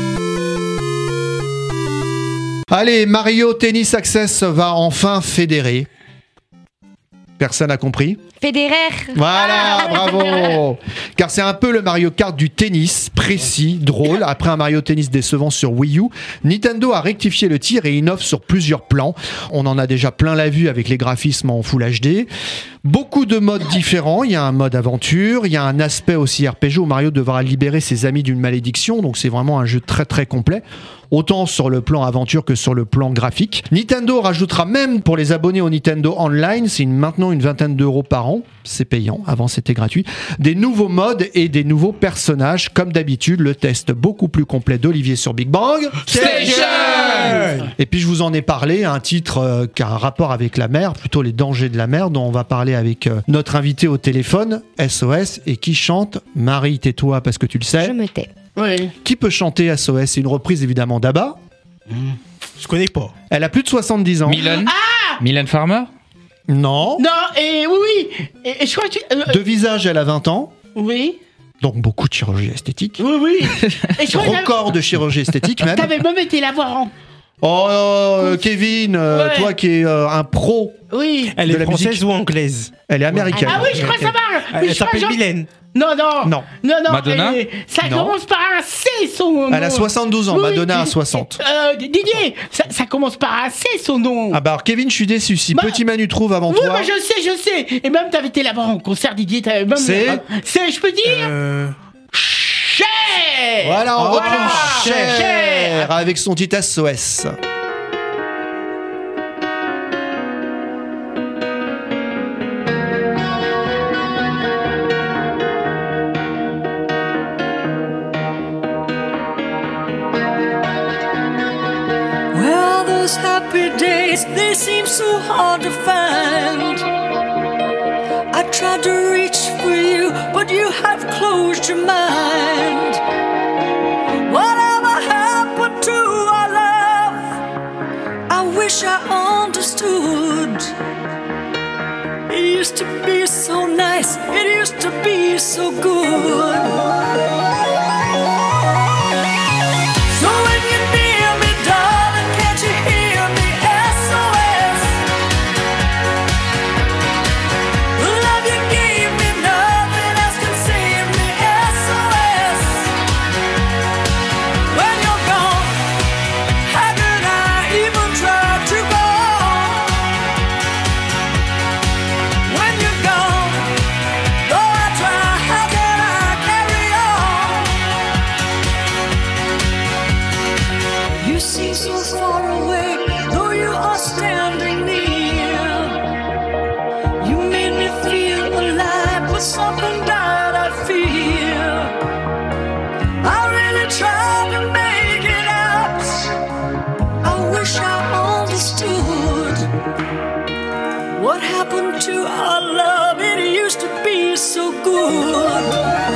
Allez, Mario Tennis Access va enfin fédérer. Personne n'a compris? Federer. Voilà, bravo. Car c'est un peu le Mario Kart du tennis, précis, drôle. Après un Mario Tennis décevant sur Wii U, Nintendo a rectifié le tir et innove sur plusieurs plans. On en a déjà plein la vue avec les graphismes en Full H D. Beaucoup de modes différents. Il y a un mode aventure, il y a un aspect aussi R P G où Mario devra libérer ses amis d'une malédiction. Donc c'est vraiment un jeu très très complet. Autant sur le plan aventure que sur le plan graphique. Nintendo rajoutera même pour les abonnés au Nintendo Online, c'est une, maintenant une vingtaine d'euros par an, c'est payant, avant c'était gratuit, des nouveaux modes et des nouveaux personnages. Comme d'habitude, le test beaucoup plus complet d'Olivier sur Big Bang Station. Et puis je vous en ai parlé, un titre euh, qui a un rapport avec la mer, plutôt les dangers de la mer, dont on va parler avec euh, notre invité au téléphone, S O S, et qui chante Marie, tais-toi parce que tu le sais. Je me tais. Oui. Qui peut chanter S O S? C'est une reprise évidemment d'Abba. Mmh. Je connais pas. Elle a plus de soixante-dix ans. Mylène Ah Mylène Farmer. Non. Non, et oui, oui. Et, et je crois que tu... euh, De visage, elle a vingt ans. Oui. Donc beaucoup de chirurgie esthétique. Oui, oui. Et je crois que Record de chirurgie esthétique même. t'avais même été la voir en... Oh, euh, Kevin, euh, Ouais. toi qui es euh, un pro, Oui. Elle De est la française musique. ou anglaise? elle est américaine. Ah oui, je crois que ça marche. Mais Elle je crois s'appelle genre- Mylène. Non, non. Non. Non, non. Madonna elle- Ça Non. commence par un C, son nom. Elle a soixante-douze ans, Oui, Madonna a oui. soixante. Euh, Didier, ça, ça commence par un C, son nom. Ah bah alors Kevin, je suis déçu. Si Bah- Petit Manu trouve avant Oui, toi. bah, je sais, je sais. Et même, t'avais été là-bas en concert, Didier. T'avais même... C'est C'est, je peux dire Euh... Cher. Voilà, on Voilà. retrouve Cher, Cher. avec son titre S O S. Where are those happy days? They seem so hard to find. I tried to reach for you, but you have closed your mind. Whatever happened to our love? I wish I understood. It used to be so nice, it used to be so good. So when you're near me, darling, can't you hear me? S O S. The love you gave me, nothing else can save me. S O S. When you're gone, how could I even try to go on? When you're gone, though I try, how can I carry on? You seem so far away, though you are standing near. You made me feel alive, but something died, I fear. I really tried to make it out. I wish I understood what happened to our love. It used to be so good.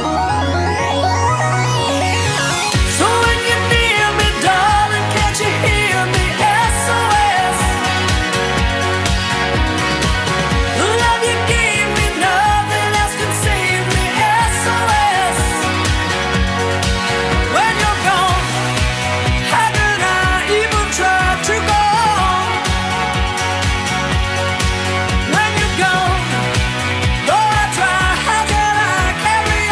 So when you're near me, darling, can't you hear me? S O S. The love you gave me, nothing else can save me. S O S. When you're gone, how could I even try to go on? When you're gone, though I try, how can I carry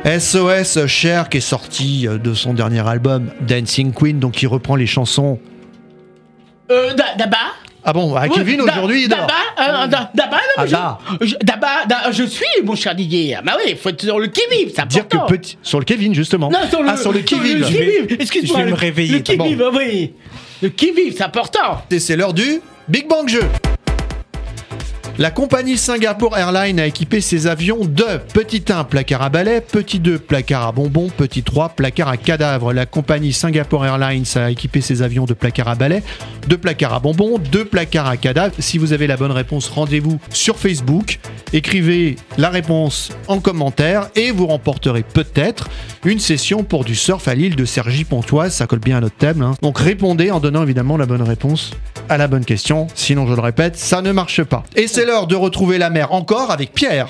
S O S Cher qui est sorti de son dernier album Dancing Queen, donc il reprend les chansons. Euh, da- Daba Ah bon, à Kevin Oui, da- aujourd'hui il dort. Daba, euh, da- Daba, non, mais Ah, je, je- Daba, da- je suis mon cher Didier. Ah bah oui, il faut être sur le qui-vive, c'est Dire que important. petit sur le Kevin justement. Non, sur le, ah sur le qui-vive. qui-vive. Excuse-moi. je vais le- me réveiller, Le qui-vive, d'abord. oui. Le qui-vive, c'est important. Et c'est l'heure du Big Bang Jeu. La compagnie Singapore Airlines a équipé ses avions de petit un placard à balai, petit deux placard à bonbons, petit trois placard à cadavres. La compagnie Singapore Airlines a équipé ses avions de placard à balai, deux placards à bonbons, deux placards à cadavres. Si vous avez la bonne réponse, rendez-vous sur Facebook, écrivez la réponse en commentaire et vous remporterez peut-être une session pour du surf à l'île de Cergy-Pontoise. Ça colle bien à notre thème, hein. Donc répondez en donnant évidemment la bonne réponse à la bonne question. Sinon, je le répète, ça ne marche pas. Et c'est l'heure de retrouver la mer encore avec Pierre.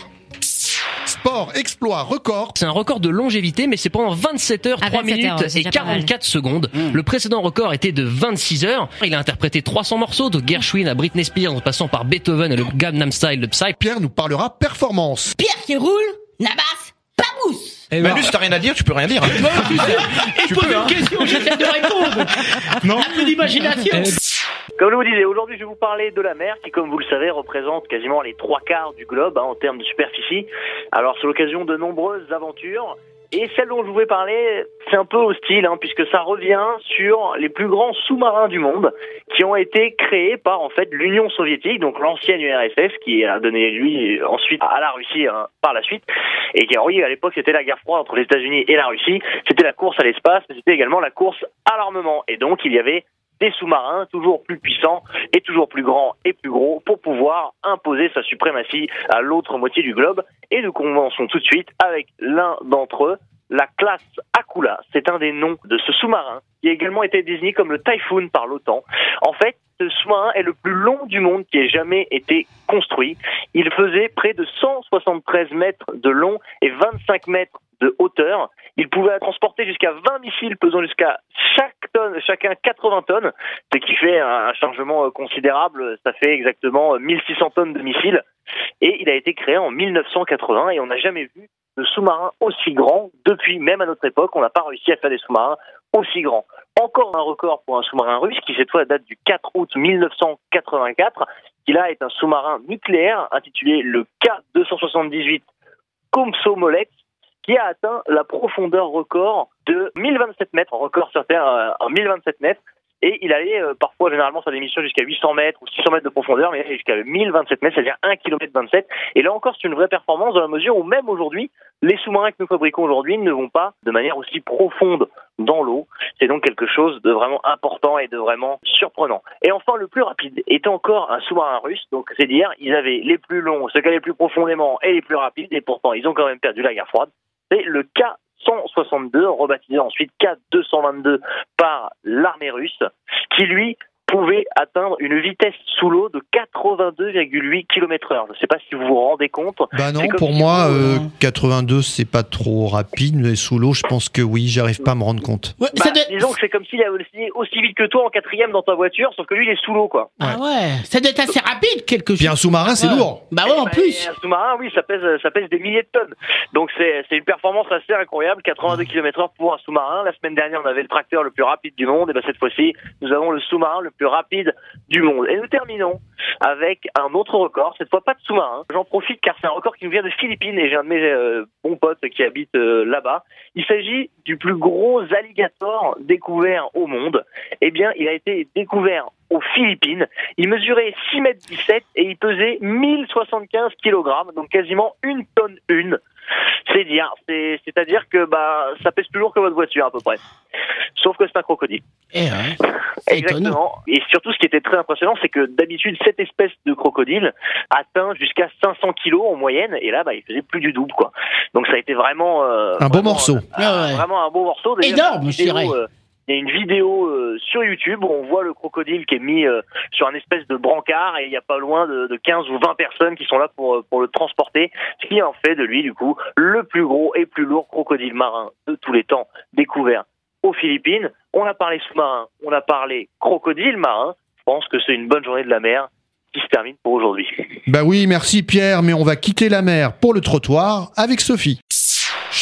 Sport, exploit, record. C'est un record de longévité, mais c'est pendant vingt-sept heures, Ah, trois vingt-sept minutes heures, c'est et déjà pas mal. quarante-quatre secondes. Le précédent record était de vingt-six heures. Il a interprété trois cents morceaux, de Gershwin à Britney Spears, en passant par Beethoven et le Gangnam Style de Psy. Pierre nous parlera performance. Pierre qui roule, Nabas, pas mousse. Manu, si t'as rien à dire, tu peux rien dire. Non, tu sais, il pose une question, j'essaie de répondre. Non. Un peu d'imagination. Comme je vous disais, aujourd'hui je vais vous parler de la mer qui, comme vous le savez, représente quasiment les trois quarts du globe hein, en termes de superficie. Alors c'est l'occasion de nombreuses aventures. Et celle dont je voulais parler, c'est un peu hostile, hein, puisque ça revient sur les plus grands sous-marins du monde qui ont été créés par en fait l'Union soviétique, donc l'ancienne U R S S, qui a donné lui ensuite à la Russie hein, par la suite. Et qui, oui, à l'époque, c'était la guerre froide entre les États-Unis et la Russie. C'était la course à l'espace, mais c'était également la course à l'armement. Et donc, il y avait des sous-marins toujours plus puissants et toujours plus grands et plus gros pour pouvoir imposer sa suprématie à l'autre moitié du globe. Et nous commençons tout de suite avec l'un d'entre eux, la classe Akula. C'est un des noms de ce sous-marin qui a également été désigné comme le Typhoon par l'OTAN. En fait, ce sous-marin est le plus long du monde qui ait jamais été construit. Il faisait près de cent soixante-treize mètres de long et vingt-cinq mètres de hauteur. Il pouvait transporter jusqu'à vingt missiles pesant jusqu'à chaque tonne, chacun quatre-vingts tonnes, ce qui fait un chargement considérable. Ça fait exactement mille six cents tonnes de missiles. Et il a été créé en mille neuf cent quatre-vingts et on n'a jamais vu de sous-marin aussi grand. Depuis, même à notre époque, on n'a pas réussi à faire des sous-marins aussi grands. Encore un record pour un sous-marin russe qui cette fois date du quatre août mille neuf cent quatre-vingt-quatre, qui là est un sous-marin nucléaire intitulé le K deux cent soixante-dix-huit Komsomolets, qui a atteint la profondeur record de mille vingt-sept mètres, record sur Terre euh, en mille vingt-sept mètres. Et il allait euh, parfois, généralement, sur des missions jusqu'à huit cents mètres ou six cents mètres de profondeur, mais jusqu'à mille vingt-sept mètres, c'est-à-dire un kilomètre vingt-sept. Et là encore, c'est une vraie performance dans la mesure où même aujourd'hui, les sous-marins que nous fabriquons aujourd'hui ne vont pas de manière aussi profonde dans l'eau. C'est donc quelque chose de vraiment important et de vraiment surprenant. Et enfin, le plus rapide est encore un sous-marin russe. Donc, c'est dire, ils avaient les plus longs, ceux qui allaient plus profondément et les plus rapides, et pourtant, ils ont quand même perdu la guerre froide. C'est le K cent soixante-deux, rebaptisé ensuite K deux cent vingt-deux par l'armée russe, qui lui pouvait atteindre une vitesse sous l'eau de quatre-vingt-deux virgule huit kilomètres heure. Je ne sais pas si vous vous rendez compte. Bah non, C'est comme pour si moi, vous- euh, quatre-vingt-deux, c'est pas trop rapide, mais sous l'eau, je pense que oui, j'arrive pas à me rendre compte. Bah, disons que c'est comme s'il avait aussi, aussi vite que toi en quatrième dans ta voiture, sauf que lui il est sous l'eau quoi. Ah ouais, ça doit être assez rapide quelque chose. Puis un sous-marin, c'est Ouais. lourd. Bah ouais, en Bah, plus. et Un sous-marin, oui, ça pèse, ça pèse des milliers de tonnes. Donc c'est, c'est une performance assez incroyable, quatre-vingt-deux kilomètres heure pour un sous-marin. La semaine dernière, on avait le tracteur le plus rapide du monde, et ben cette fois-ci, nous avons le sous-marin le plus rapide du monde. Et nous terminons avec un autre record, cette fois pas de sous-marin. J'en profite car c'est un record qui nous vient des Philippines et j'ai un de mes euh, bons potes qui habite euh, là-bas. Il s'agit du plus gros alligator découvert au monde. Eh bien, il a été découvert aux Philippines. Il mesurait six mètres dix-sept et il pesait mille soixante-quinze kilogrammes, donc quasiment une tonne une. C'est dire, c'est, c'est-à-dire que bah ça pèse plus lourd que votre voiture à peu près. Sauf que c'est un crocodile. Eh ouais. C'est Exactement. étonnant. Et surtout, ce qui était très impressionnant, c'est que d'habitude, cette espèce de crocodile atteint jusqu'à cinq cents kilos en moyenne, et là, bah, il faisait plus du double, quoi. Donc, ça a été vraiment euh, Un beau vraiment, morceau. euh, Ah ouais. Vraiment un beau morceau. Déjà, Énorme, il y a une je dirais. vidéo, euh, Il y a une vidéo euh, sur YouTube où on voit le crocodile qui est mis euh, sur un espèce de brancard et il n'y a pas loin de, de quinze ou vingt personnes qui sont là pour, euh, pour le transporter, ce qui en fait de lui, du coup, le plus gros et plus lourd crocodile marin de tous les temps découvert aux Philippines. On a parlé sous-marin, on a parlé crocodile marin. Je pense que c'est une bonne journée de la mer qui se termine pour aujourd'hui. Bah oui, merci Pierre, mais on va quitter la mer pour le trottoir avec Sophie.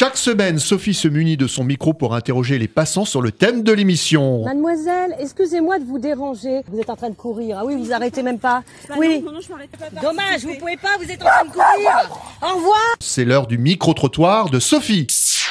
Chaque semaine, Sophie se munit de son micro pour interroger les passants sur le thème de l'émission. Mademoiselle, excusez-moi de vous déranger. Vous êtes en train de courir. Ah oui, vous arrêtez même pas. Bah oui. Non, non, je m'arrête pas. Dommage, vous pouvez pas, vous êtes en train de courir. Au revoir. C'est l'heure du micro-trottoir de Sophie.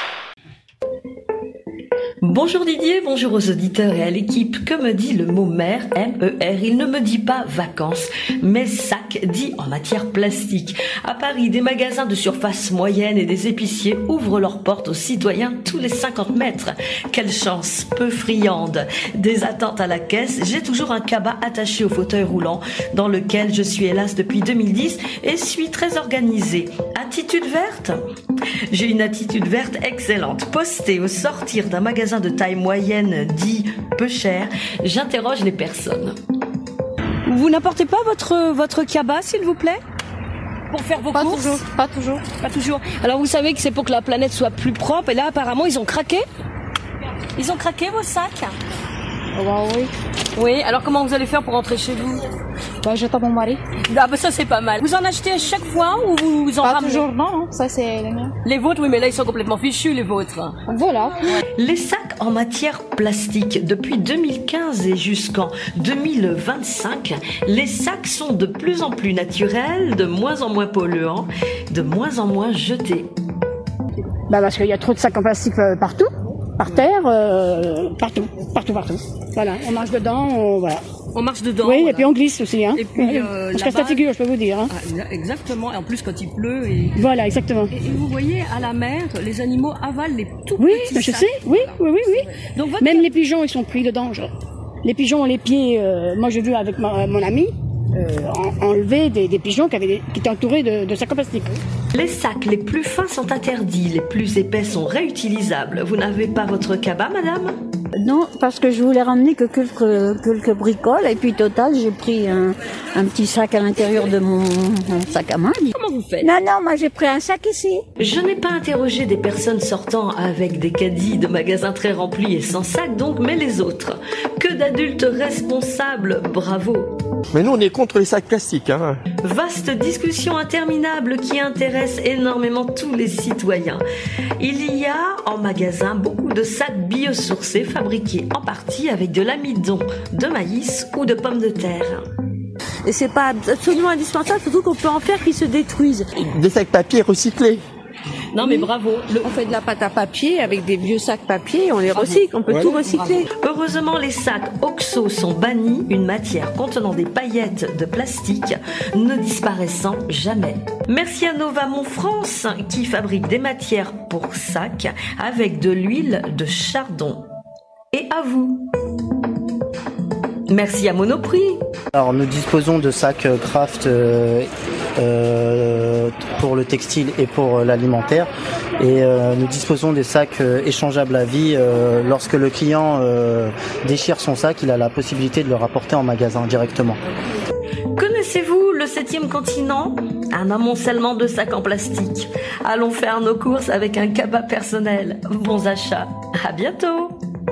Bonjour Didier, bonjour aux auditeurs et à l'équipe. Que me dit le mot mer, M E R? Il ne me dit pas vacances, mais sac, dit en matière plastique. À Paris, des magasins de surface moyenne et des épiciers ouvrent leurs portes aux citoyens tous les cinquante mètres. Quelle chance, peu friande. Des attentes à la caisse, j'ai toujours un cabas attaché au fauteuil roulant, dans lequel je suis hélas depuis deux mille dix et suis très organisée. Attitude verte? J'ai une attitude verte excellente. Postée au sortir d'un magasin de taille moyenne dit peu cher, j'interroge les personnes. Vous n'apportez pas votre, votre cabas, s'il vous plaît? Pour faire vos pas courses? Toujours, pas toujours. Pas toujours. Alors vous savez que c'est pour que la planète soit plus propre et là apparemment ils ont craqué? Ils ont craqué vos sacs? Oh bah oui. Oui, alors comment vous allez faire pour rentrer chez vous? Bah j'attends mon mari. Ah bah ça c'est pas mal. Vous en achetez à chaque fois ou vous en Pas ramenez? toujours, non, non, ça c'est les miens. Les vôtres, oui, mais là ils sont complètement fichus les vôtres. Voilà. Les sacs en matière plastique, depuis deux mille quinze et jusqu'en deux mille vingt-cinq, les sacs sont de plus en plus naturels, de moins en moins polluants, de moins en moins jetés. Bah parce qu'il y a trop de sacs en plastique euh, partout. Par terre, euh, partout, partout, partout. Voilà, on marche dedans, on, voilà. On marche dedans. Oui, voilà. et puis on glisse aussi, hein. Et puis, euh, on se casse la figure, je peux vous dire. Hein. Ah, exactement, et en plus quand il pleut. Et... Voilà, exactement. Et, et vous voyez, à la mer, les animaux avalent les tout oui, petits bah, je sacs. sais, oui, oui, oui, oui. Donc, votre... Même les pigeons, ils sont pris dedans. Genre. Les pigeons ont les pieds, euh, moi j'ai vu avec ma, mon ami, euh, en, enlever des, des pigeons qui, avaient des, qui étaient entourés de, de sacs en plastique. Les sacs les plus fins sont interdits, les plus épais sont réutilisables. Vous n'avez pas votre cabas, madame? Non, parce que je voulais ramener que quelques, quelques bricoles et puis total, j'ai pris un, un petit sac à l'intérieur de mon, mon sac à main. Comment vous faites? Non, non, moi j'ai pris un sac ici. Je n'ai pas interrogé des personnes sortant avec des caddies de magasins très remplis et sans sac donc, mais les autres. Que d'adultes responsables, bravo. Mais nous on est contre les sacs plastiques, hein. Vaste discussion interminable qui intéresse énormément tous les citoyens. Il y a en magasin beaucoup de sacs biosourcés fabriqués en partie avec de l'amidon, de maïs ou de pommes de terre. Et c'est pas absolument indispensable, surtout qu'on peut en faire qui se détruisent. Des sacs papier recyclés. Non mais bravo. Le... On fait de la pâte à papier avec des vieux sacs papier, on les recycle, on peut ouais. tout recycler. Heureusement, les sacs Oxo sont bannis, une matière contenant des paillettes de plastique ne disparaissant jamais. Merci à Nova Montfrance qui fabrique des matières pour sacs avec de l'huile de chardon. Et à vous. Merci à Monoprix. Alors nous disposons de sacs craft euh, euh, pour le textile et pour l'alimentaire et euh, nous disposons des sacs euh, échangeables à vie. Euh, lorsque le client euh, déchire son sac, il a la possibilité de le rapporter en magasin directement. Connaissez-vous le septième continent? Un amoncellement de sacs en plastique. Allons faire nos courses avec un cabas personnel. Bons achats. À bientôt.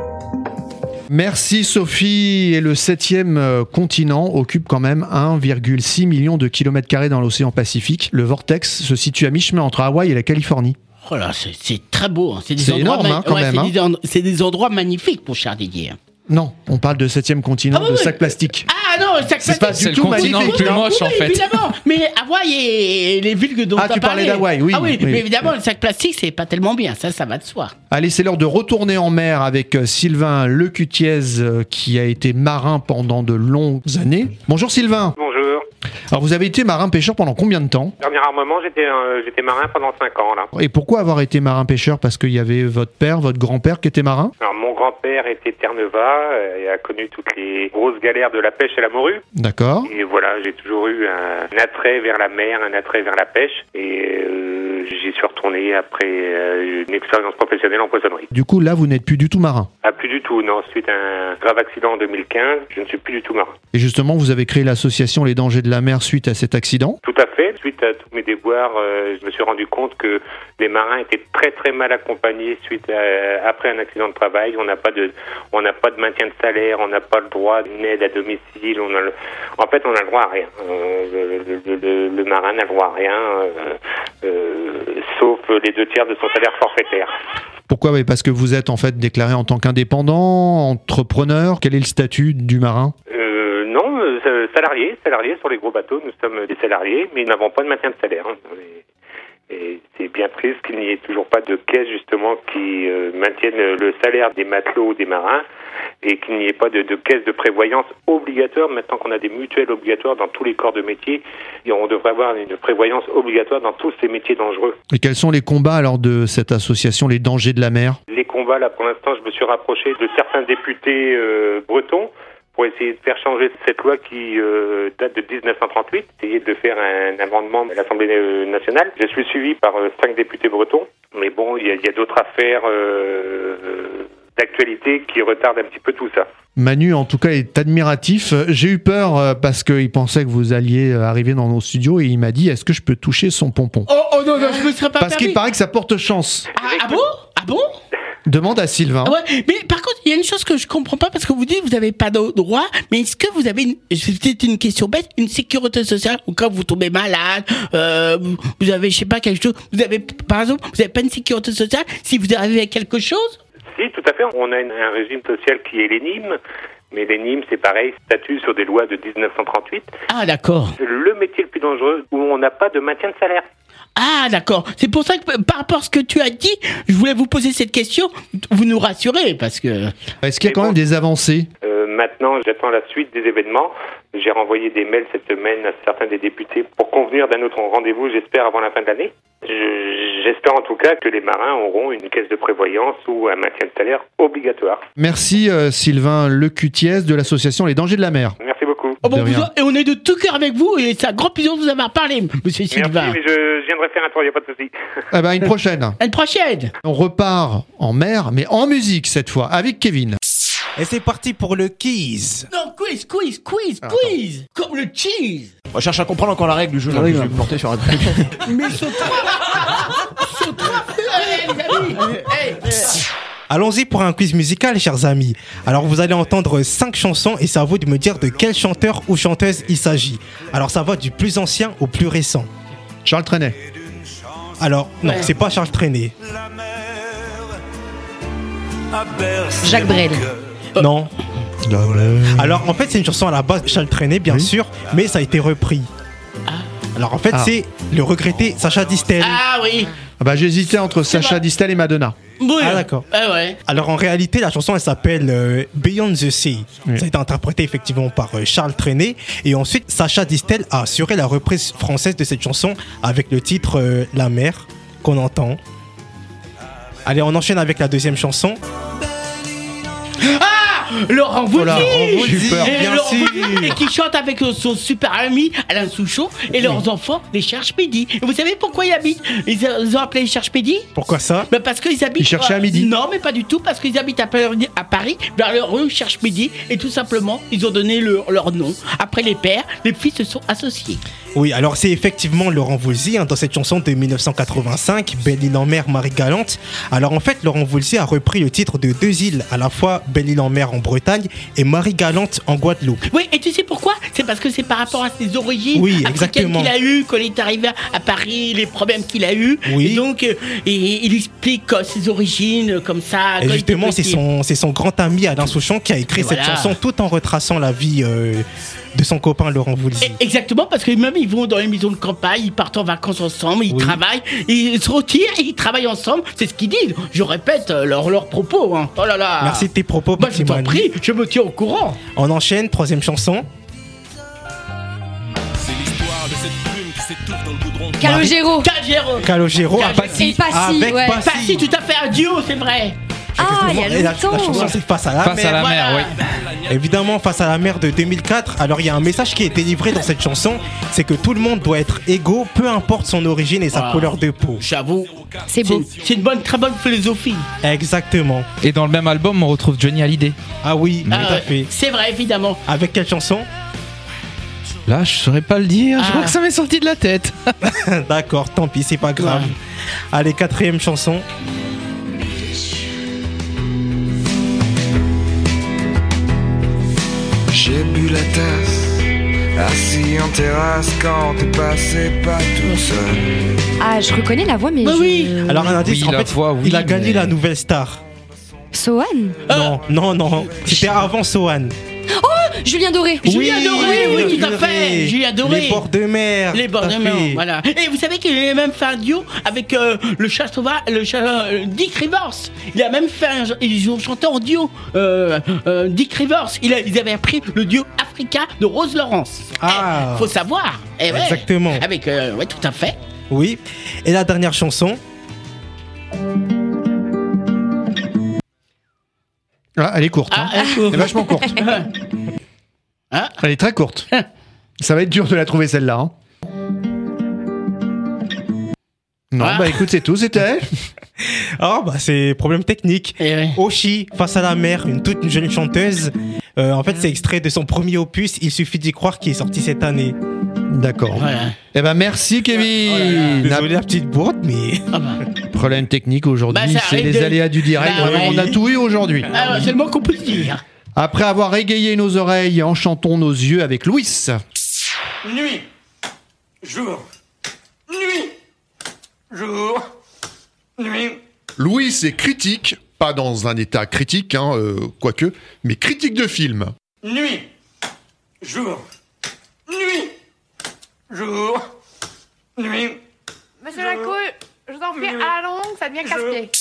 Merci Sophie. Et le septième continent occupe quand même un virgule six million de kilomètres carrés dans l'océan Pacifique. Le vortex se situe à mi-chemin entre Hawaï et la Californie. Oh là, c'est, c'est très beau. Hein. C'est, des c'est endroits énorme, hein, quand ouais, même. C'est, hein. des, en... c'est des endroits magnifiques, mon cher Didier. Non, on parle de septième continent, ah, oui, de oui. sac plastique. Ah non, le sac c'est plastique. Pas c'est du le tout continent magnifique. le plus moche oui, en fait. Évidemment, mais Hawaï et les villes dont ah, tu as tu parlais d'Hawaï, oui. Ah oui, oui mais évidemment, oui. Le sac plastique, c'est pas tellement bien. Ça, ça va de soi. Allez, c'est l'heure de retourner en mer avec Sylvain Lecutiez, qui a été marin pendant de longues années. Bonjour Sylvain. Bonjour. Alors, vous avez été marin-pêcheur pendant combien de temps? Dernier armement, j'étais, euh, j'étais marin pendant cinq ans, là. Et pourquoi avoir été marin-pêcheur? Parce qu'il y avait votre père, votre grand-père qui était marin? Alors, mon grand-père était Terre-Neuve et a connu toutes les grosses galères de la pêche à la morue. D'accord. Et voilà, j'ai toujours eu un, un attrait vers la mer, un attrait vers la pêche. Et euh, j'y suis retourné après euh, une expérience professionnelle en poissonnerie. Du coup, là, vous n'êtes plus du tout marin? Ah, plus du tout, non. Suite à un grave accident en deux mille quinze, je ne suis plus du tout marin. Et justement, vous avez créé l'association Les Dangers de la Mer suite à cet accident? Tout à fait. Suite à tous mes déboires, euh, je me suis rendu compte que les marins étaient très très mal accompagnés suite à, après un accident de travail. On n'a pas de, on n'a pas de maintien de salaire, on n'a pas le droit d'une aide à domicile. On a le, en fait, on a le droit à rien. Euh, le, le, le, le marin n'a le droit à rien. Euh, euh, sauf les deux tiers de son salaire forfaitaire. Pourquoi? Oui, parce que vous êtes en fait déclaré en tant qu'indépendant, entrepreneur. Quel est le statut du marin? Euh, non, euh, salarié, salarié sur les gros bateaux, nous sommes des salariés, mais nous n'avons pas de maintien de salaire. Hein. Et, et c'est bien triste qu'il n'y ait toujours pas de caisse justement qui euh, maintienne le salaire des matelots ou des marins, et qu'il n'y ait pas de, de caisse de prévoyance obligatoire, maintenant qu'on a des mutuelles obligatoires dans tous les corps de métier, et on devrait avoir une prévoyance obligatoire dans tous ces métiers dangereux. Et quels sont les combats alors de cette association, les dangers de la mer? Les combats, là, pour l'instant, je me suis rapproché de certains députés euh, bretons pour essayer de faire changer cette loi qui euh, date de dix-neuf cent trente-huit, essayer de faire un amendement à l'Assemblée nationale. Je suis suivi par euh, cinq députés bretons, mais bon, il y a, y a d'autres affaires euh, d'actualité qui retardent un petit peu tout ça. Manu, en tout cas, est admiratif. J'ai eu peur euh, parce qu'il pensait que vous alliez euh, arriver dans nos studios et il m'a dit, est-ce que je peux toucher son pompon? Oh, oh non, non, je me serais pas Parce permis. qu'il paraît que ça porte chance. Ah, ah bon? Ah bon? Demande à Sylvain. Ah ouais, mais par contre, il y a une chose que je comprends pas parce que vous dites que vous n'avez pas de droit, mais est-ce que vous avez, une, c'est une question bête, une sécurité sociale ou quand vous tombez malade, euh, vous, vous avez, je sais pas, quelque chose, vous avez, par exemple, vous n'avez pas une sécurité sociale si vous arrivez à quelque chose? Si, tout à fait. On a une, un régime social qui est l'E N I M, mais l'E N I M, c'est pareil, statut sur des lois de dix-neuf cent trente-huit. Ah, d'accord. Le métier le plus dangereux où on n'a pas de maintien de salaire. Ah, d'accord. C'est pour ça que, par rapport à ce que tu as dit, je voulais vous poser cette question. Vous nous rassurez, parce que... Est-ce qu'il y a quand même des avancées? euh, Maintenant, j'attends la suite des événements. J'ai renvoyé des mails cette semaine à certains des députés pour convenir d'un autre rendez-vous, j'espère, avant la fin de l'année. Je, j'espère en tout cas que les marins auront une caisse de prévoyance ou un maintien de salaire obligatoire. Merci euh, Sylvain Lecutiès de l'association Les Dangers de la Mer. Merci beaucoup. Oh bon, vous, et on est de tout cœur avec vous et c'est un grand plaisir de vous avoir parlé, monsieur Sylvain. Merci, mais je, je viendrai faire un tour, il n'y a pas de souci. Ah ben, une prochaine. Une prochaine. On repart en mer, mais en musique cette fois, avec Kevin. Et c'est parti pour le quiz. Non, quiz, quiz, quiz, quiz. Comme le cheese. On cherche à comprendre encore la règle du jeu. Ah oui, je vais ouais. me porter sur un truc. Mais ce ce Allez, les amis. Hey, hey. Allons-y pour un quiz musical, chers amis. Alors, vous allez entendre cinq chansons et c'est à vous de me dire de quel chanteur ou chanteuse il s'agit. Alors, ça va du plus ancien au plus récent. Charles Trenet. Alors, non, Ouais. c'est pas Charles Trenet. Jacques Brel. Non. Alors, en fait, c'est une chanson à la base de Charles Trenet, bien Oui. sûr, mais ça a été repris. Alors, en fait, Ah. c'est le regretté Sacha Distel. Ah oui. Ah bah, j'hésitais entre Sacha vrai. Distel et Madonna. Oui. Ah, d'accord. Ah ouais. Alors en réalité, la chanson elle s'appelle euh, Beyond the Sea. Oui. Ça a été interprété effectivement par euh, Charles Trenet et ensuite Sacha Distel a assuré la reprise française de cette chanson avec le titre euh, La Mer qu'on entend. Allez, on enchaîne avec la deuxième chanson. Ah Laurent Voulzy. Laurent Voulzy, Super, bien et Laurent sûr. Voulzy, et qui chante avec son super ami Alain Souchon et leurs enfants, les Cherche Midi. Et vous savez pourquoi ils habitent Ils ils ont appelé les Cherche Midi. Pourquoi ça? Bah parce qu'ils habitent. Ils cherchaient à midi. Non, mais pas du tout, parce qu'ils habitent à Paris, à Paris, vers leur rue Cherche Midi, et tout simplement, ils ont donné leur, leur nom. Après les pères, les fils se sont associés. Oui, alors c'est effectivement Laurent Voulzy hein, dans cette chanson de dix-neuf cent quatre-vingt-cinq, Belle-Île en mer, Marie Galante. Alors en fait, Laurent Voulzy a repris le titre de deux îles, à la fois Belle-Île en mer en Bretagne et Marie Galante en Guadeloupe. Oui, et tu sais pourquoi? C'est parce que c'est par rapport à ses origines Oui, africaines exactement. qu'il a eu quand il est arrivé à Paris, les problèmes qu'il a eu. Oui. Et donc, euh, et, il explique euh, ses origines euh, comme ça. Et quand il justement, était c'est petit. son, c'est son grand ami Alain Souchon qui a écrit Et cette voilà. chanson tout en retraçant la vie euh, de son copain Laurent Voulzy. Et- Exactement, parce que même ils vont dans les maisons de campagne, ils partent en vacances ensemble, ils Oui. travaillent, ils se retirent et ils travaillent ensemble. C'est ce qu'ils disent. Je répète euh, leurs leurs propos. Hein. Oh là là. Merci de tes propos, Bah, je t'en Manu. prie, je me tiens au courant. On enchaîne, troisième chanson. Calogero. Calogero. Calogero à Calogero. Passy. Et Passy, Avec ouais. Passy. Passy, tout à fait un duo, c'est vrai. Ah, il y a Et la, longtemps. la chanson c'est Face à la Face mer. à la Voilà. mer, oui. Évidemment, Face à la mer de deux mille quatre. Alors, il y a un message qui est délivré dans cette chanson, c'est que tout le monde doit être égaux, peu importe son origine et sa Ah. couleur de peau. J'avoue. C'est C'est beau. une, c'est une bonne, très bonne philosophie. Exactement. Et dans le même album, on retrouve Johnny Hallyday. Ah oui, tout Ah à ouais, fait. c'est vrai, évidemment. Avec quelle chanson? Là, je saurais pas le dire. Je Ah. crois que ça m'est sorti de la tête. D'accord, tant pis, c'est pas grave. Ouais. Allez, quatrième chanson. J'ai bu la tasse assis en terrasse quand t'es passé pas tout seul. Ah, je reconnais la voix, mais Bah je... oui. Alors un indice, Oui, en la fait, voix, oui, il a gagné mais- la nouvelle star. Sohan. Non, non, non. C'était avant Sohan. Oh, Julien Doré. Julien Doré, oui, Julien tout à fait. Doré. Julien Doré. Les bords de mer. Les bords tout à de mer, fait. voilà. Et vous savez qu'il a même fait un duo avec euh, le chat sauvage, le chat euh, Dick Rivers. Il a même fait un, ils ont chanté en duo. Euh, euh, Dick Rivers, il a, ils avaient appris le duo Africa de Rose Lawrence. Ah. Eh, faut savoir. Eh ouais. Exactement. Avec, euh, ouais, tout à fait. Oui. Et la dernière chanson. Ah, elle est courte. hein. Ah, elle est courte. Elle est vachement courte. Ah. Elle est très courte. Ça va être dur de la trouver celle-là. hein. Non, Ah. bah écoute, c'est tout, c'était. Ah bah c'est problème technique. Eh ouais. Oshi, face à la mer, une toute jeune chanteuse. Euh, en fait, c'est extrait de son premier opus, Il suffit d'y croire, qui est sorti cette année. D'accord. Voilà. Eh ben merci Kevin. Désolé la petite bourde, mais Ah bah. Problème technique aujourd'hui, Bah, ça c'est arrive les de- aléas du direct. Bah, Vraiment, oui. on a tout eu aujourd'hui. Ah, c'est le mot qu'on peut dire. Après avoir égayé nos oreilles, enchantons nos yeux avec Louis. Nuit, jour, nuit, jour, nuit. Louis est critique, pas dans un état critique, hein, euh, quoique, mais critique de film. Nuit, jour, nuit, jour, nuit. Monsieur Lacouille, je vous en prie, à la longue, ça devient casse-pied.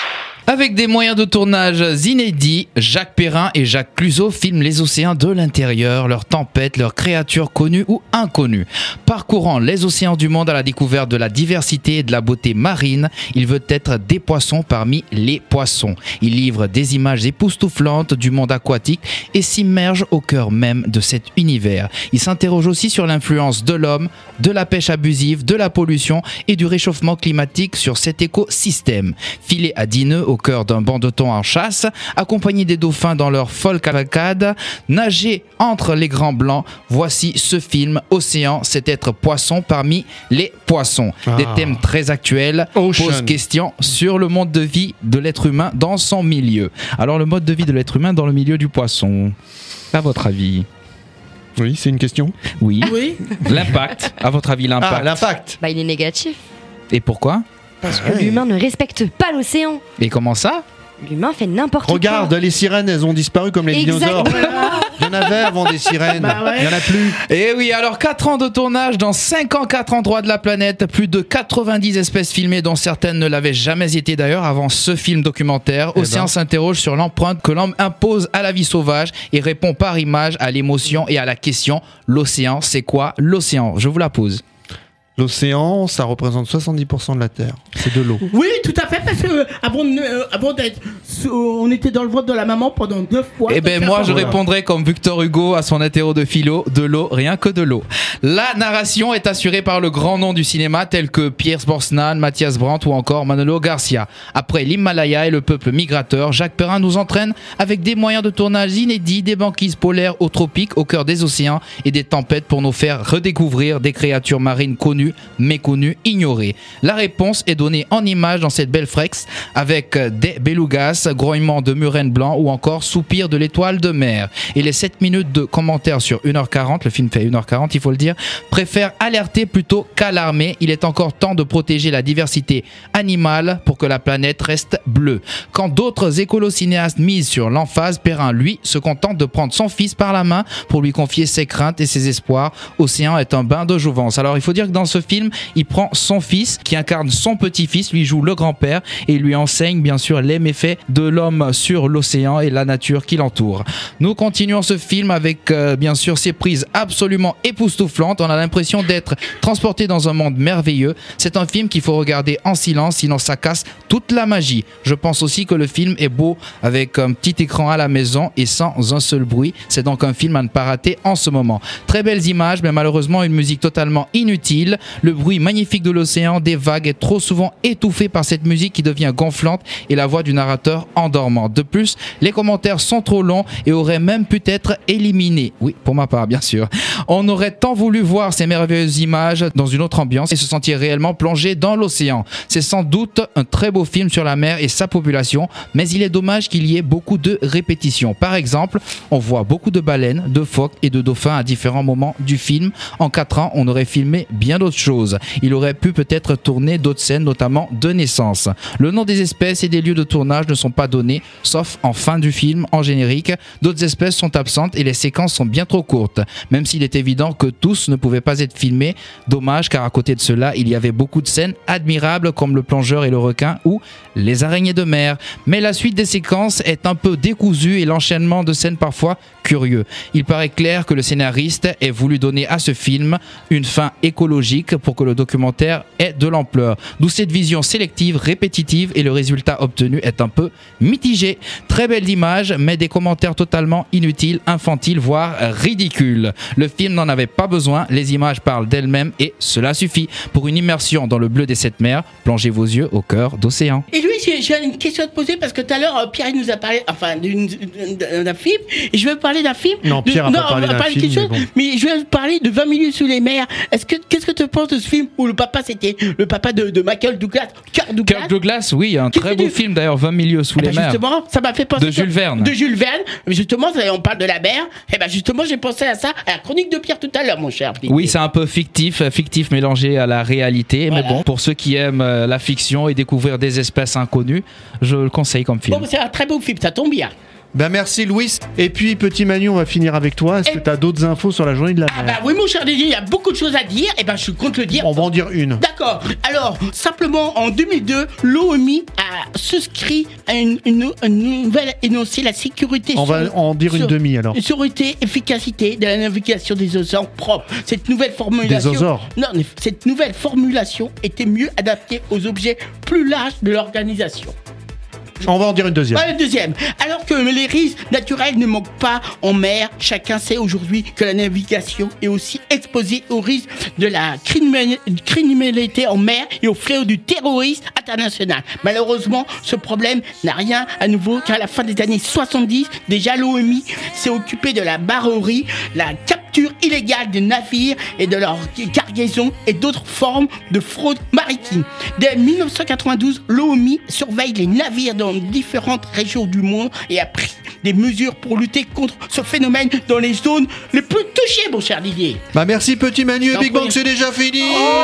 Avec des moyens de tournage inédits, Jacques Perrin et Jacques Cluzot filment les océans de l'intérieur, leurs tempêtes, leurs créatures connues ou inconnues. Parcourant les océans du monde à la découverte de la diversité et de la beauté marine, il veut être des poissons parmi les poissons. Il livre des images époustouflantes du monde aquatique et s'immerge au cœur même de cet univers. Il s'interroge aussi sur l'influence de l'homme, de la pêche abusive, de la pollution et du réchauffement climatique sur cet écosystème. Filé à dix nœuds au cœur d'un banc de thon en chasse, accompagné des dauphins dans leur folle cavalcade, nager entre les grands blancs, voici ce film Océan, c'est être poisson parmi les poissons. Ah. Des thèmes très actuels Ocean. posent question sur le mode de vie de l'être humain dans son milieu. Alors le mode de vie de l'être humain dans le milieu du poisson, à votre avis? Oui, c'est une question. Oui. Oui. L'impact, à votre avis, l'impact. Ah, l'impact. Bah, il est négatif. Et pourquoi? Parce que l'humain ne respecte pas l'océan. Et comment ça? L'humain fait n'importe quoi. Regarde, les sirènes, elles ont disparu comme les dinosaures. Exactement. Il y en avait avant des sirènes. Bah ouais. Il y en a plus. Et oui, alors quatre ans de tournage dans cinquante-quatre endroits de la planète, plus de quatre-vingt-dix espèces filmées dont certaines ne l'avaient jamais été d'ailleurs avant ce film documentaire. Eh Océan ben. s'interroge sur l'empreinte que l'homme impose à la vie sauvage et répond par image à l'émotion et à la question: l'océan, c'est quoi l'océan? Je vous la pose. L'océan, ça représente soixante-dix pour cent de la Terre. C'est de l'eau. Oui, tout à fait, parce que euh, avant, de- euh, avant d'être. sous- on était dans le ventre de la maman pendant neuf mois. Eh ben moi je répondrais comme Victor Hugo à son interro de philo, de l'eau, rien que de l'eau. La narration est assurée par le grand nom du cinéma tels que Pierce Brosnan, Matthias Brandt ou encore Manolo Garcia. Après l'Himalaya et le peuple migrateur, Jacques Perrin nous entraîne avec des moyens de tournage inédits, des banquises polaires aux tropiques au cœur des océans et des tempêtes pour nous faire redécouvrir des créatures marines connues, méconnues, ignorées. La réponse est donnée en images dans cette belle flex avec des belugas, grognements de murènes blancs ou encore soupirs de l'étoile de mer. Et les sept minutes de commentaires sur une heure quarante, le film fait une heure quarante il faut le dire, préfèrent alerter plutôt qu'alarmer. Il est encore temps de protéger la diversité animale pour que la planète reste bleue. Quand d'autres écolo-cinéastes misent sur l'emphase, Perrin, lui, se contente de prendre son fils par la main pour lui confier ses craintes et ses espoirs. Océan est un bain de jouvence. Alors il faut dire que dans ce film, il prend son fils qui incarne son petit-fils, lui joue le grand-père et il lui enseigne bien sûr les méfaits de l'homme sur l'océan et la nature qui l'entoure. Nous continuons ce film avec euh, bien sûr ces prises absolument époustouflantes. On a l'impression d'être transporté dans un monde merveilleux. C'est un film qu'il faut regarder en silence, sinon ça casse toute la magie. Je pense aussi que le film est beau avec un petit écran à la maison et sans un seul bruit. C'est donc un film à ne pas rater en ce moment. Très belles images, mais malheureusement une musique totalement inutile. Le bruit magnifique de l'océan, des vagues est trop souvent étouffé par cette musique qui devient gonflante et la voix du narrateur endormante. De plus, les commentaires sont trop longs et auraient même pu être éliminés. Oui, pour ma part, bien sûr. On aurait tant voulu voir ces merveilleuses images dans une autre ambiance et se sentir réellement plongé dans l'océan. C'est sans doute un très beau film sur la mer et sa population, mais il est dommage qu'il y ait beaucoup de répétitions. Par exemple, on voit beaucoup de baleines, de phoques et de dauphins à différents moments du film. En quatre ans, on aurait filmé bien d'autres choses. Il aurait pu peut-être tourner d'autres scènes, notamment de naissance. Le nom des espèces et des lieux de tournage ne sont pas donnés, sauf en fin du film, en générique. D'autres espèces sont absentes et les séquences sont bien trop courtes, même s'il est évident que tous ne pouvaient pas être filmés. Dommage, car à côté de cela, il y avait beaucoup de scènes admirables comme le plongeur et le requin ou les araignées de mer. Mais la suite des séquences est un peu décousue et l'enchaînement de scènes parfois curieux. Il paraît clair que le scénariste ait voulu donner à ce film une fin écologique pour que le documentaire ait de l'ampleur. D'où cette vision sélective, répétitive, et le résultat obtenu est un peu mitigé. Très belle image, mais des commentaires totalement inutiles, infantiles, voire ridicules. Le film n'en avait pas besoin, les images parlent d'elles-mêmes et cela suffit. Pour une immersion dans le bleu des sept mers, plongez vos yeux au cœur d'océan. Et lui, j'ai j'ai une question à te poser parce que tout à l'heure, Pierre il nous a parlé enfin, d'une- d'un film et je vais parler d'un film. Non, de- Pierre a pas on parlé va d'un parler de film, quelque mais chose, bon. mais je vais parler de vingt milieux sous les mers. Est-ce que Qu'est-ce que tu penses de ce film où le papa c'était le papa de, de Michael Douglas, Kirk Douglas? Kirk Douglas, oui, un très Qu'est-ce beau que tu- film d'ailleurs, vingt milieux sous Eh ben les mers. justement, ça m'a fait penser De Jules que- Verne. De Jules Verne. Justement, on parle de la mer. Et ben justement, j'ai pensé à ça, à la chronique de Pierre tout à l'heure, mon cher. Oui, c'est un peu fictif, euh, fictif mélangé à la réalité. Voilà. Mais bon, pour ceux qui aiment euh, la fiction et découvrir des espèces inconnues, je le conseille comme film. Bon, c'est un très beau film, ça tombe bien. Ben merci Louis. Et puis petit Manu, on va finir avec toi. Est-ce que tu as d'autres infos sur la journée de la mer? Ah bah oui, mon cher Didier, il y a beaucoup de choses à dire. Et ben je compte le dire. On va en dire une. D'accord. Alors, simplement, en deux mille deux, l'O M I a souscrit à une, une- une nouvelle énoncé, la sécurité. On va sur- en dire une sur- demi, alors. Sûreté, efficacité de la navigation des océans propres. Cette nouvelle formulation. Des osors. Non, mais cette nouvelle formulation était mieux adaptée aux objets plus larges de l'organisation. On va en dire une deuxième. Ah, le deuxième. Alors que les risques naturels ne manquent pas en mer, chacun sait aujourd'hui que la navigation est aussi exposée aux risques de la criminali- criminalité en mer et au fléau du terrorisme international. Malheureusement, ce problème n'a rien à nouveau car à la fin des années soixante-dix, déjà l'O M I s'est occupé de la barrerie, la capture illégale des navires et de leur cargaison et d'autres formes de fraude maritime. Dès mille neuf cent quatre-vingt-douze, l'O M I surveille les navires dans différentes régions du monde et a pris des mesures pour lutter contre ce phénomène dans les zones les plus touchées, mon cher Didier. Bah merci petit Manu et T'en Big Bang, prie. c'est déjà fini.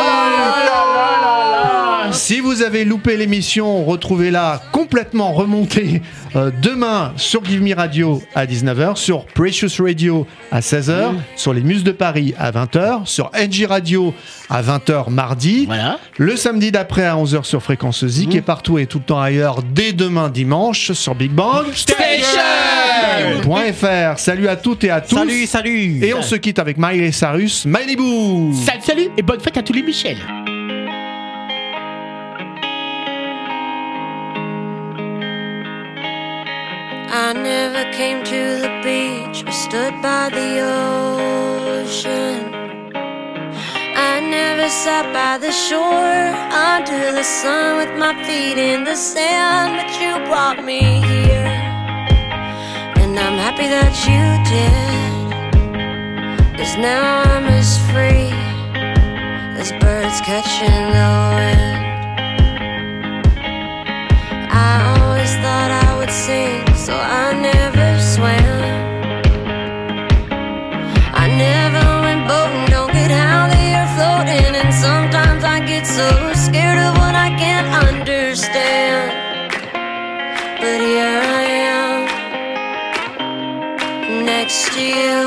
Si vous avez loupé l'émission, retrouvez-la complètement remontée euh, demain sur Give Me Radio à dix-neuf heures, sur Precious Radio à seize heures, sur les Muses de Paris à vingt heures, sur N J Radio à vingt heures mardi, le samedi d'après à onze heures sur Fréquence Zik et partout et tout le temps ailleurs dès demain dimanche sur Big Bang Point .fr. Salut à toutes et à tous. Salut, salut. Et on se quitte avec Miley Cyrus, Miley Boo. Salut, salut et bonne fête à tous les Michel. I never came to the beach or stood by the ocean. I never sat by the shore under the sun with my feet in the sand, but you brought me here, and I'm happy that you did, 'cause now I'm as free as birds catching the wind. I always thought I would sing, so I never swam. I never went boating, don't get how they are floating, and sometimes I get so scared of what I can't understand. But here I am, next to you.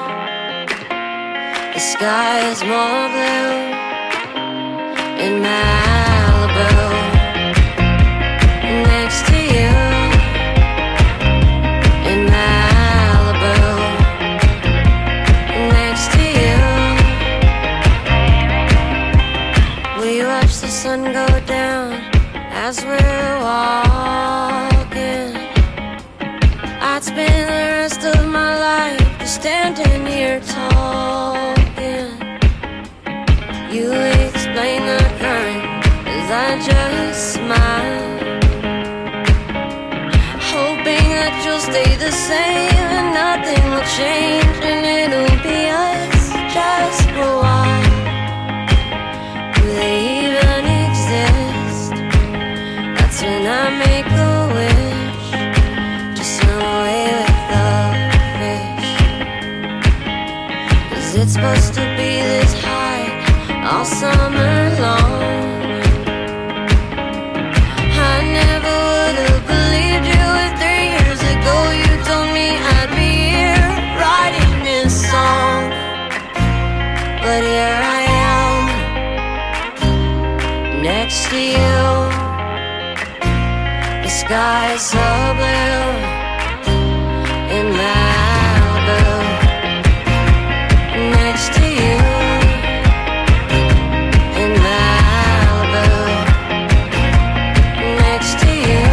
The sky is more blue in Malibu. Next to you in Malibu. Next to you, we watch the sun go down as we're walking. I'd spend the rest of my life just standing here talking. You ain't I just smile, hoping that you'll stay the same and nothing will change and it'll be us just for a while. Do they even exist? That's when I make a wish to swim away with the fish. 'Cause it's supposed to be this high all summer long. I never would have believed you if three years ago you told me I'd be here writing this song. But here I am, next to you. The sky is so blue in Malibu, next to you. In Malibu, next to you.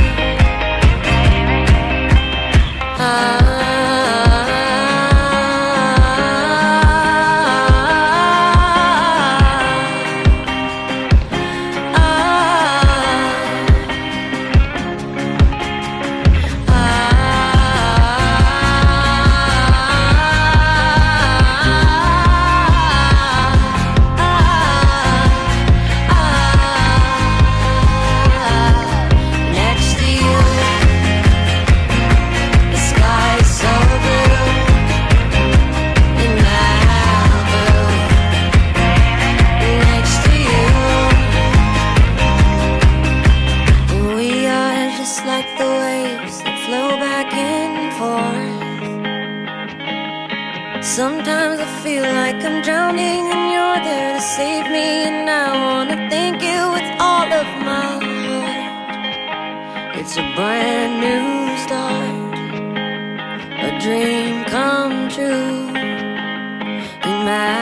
Ah. Sometimes I feel like I'm drowning and you're there to save me, and I wanna thank you with all of my heart. It's a brand new start, a dream come true in my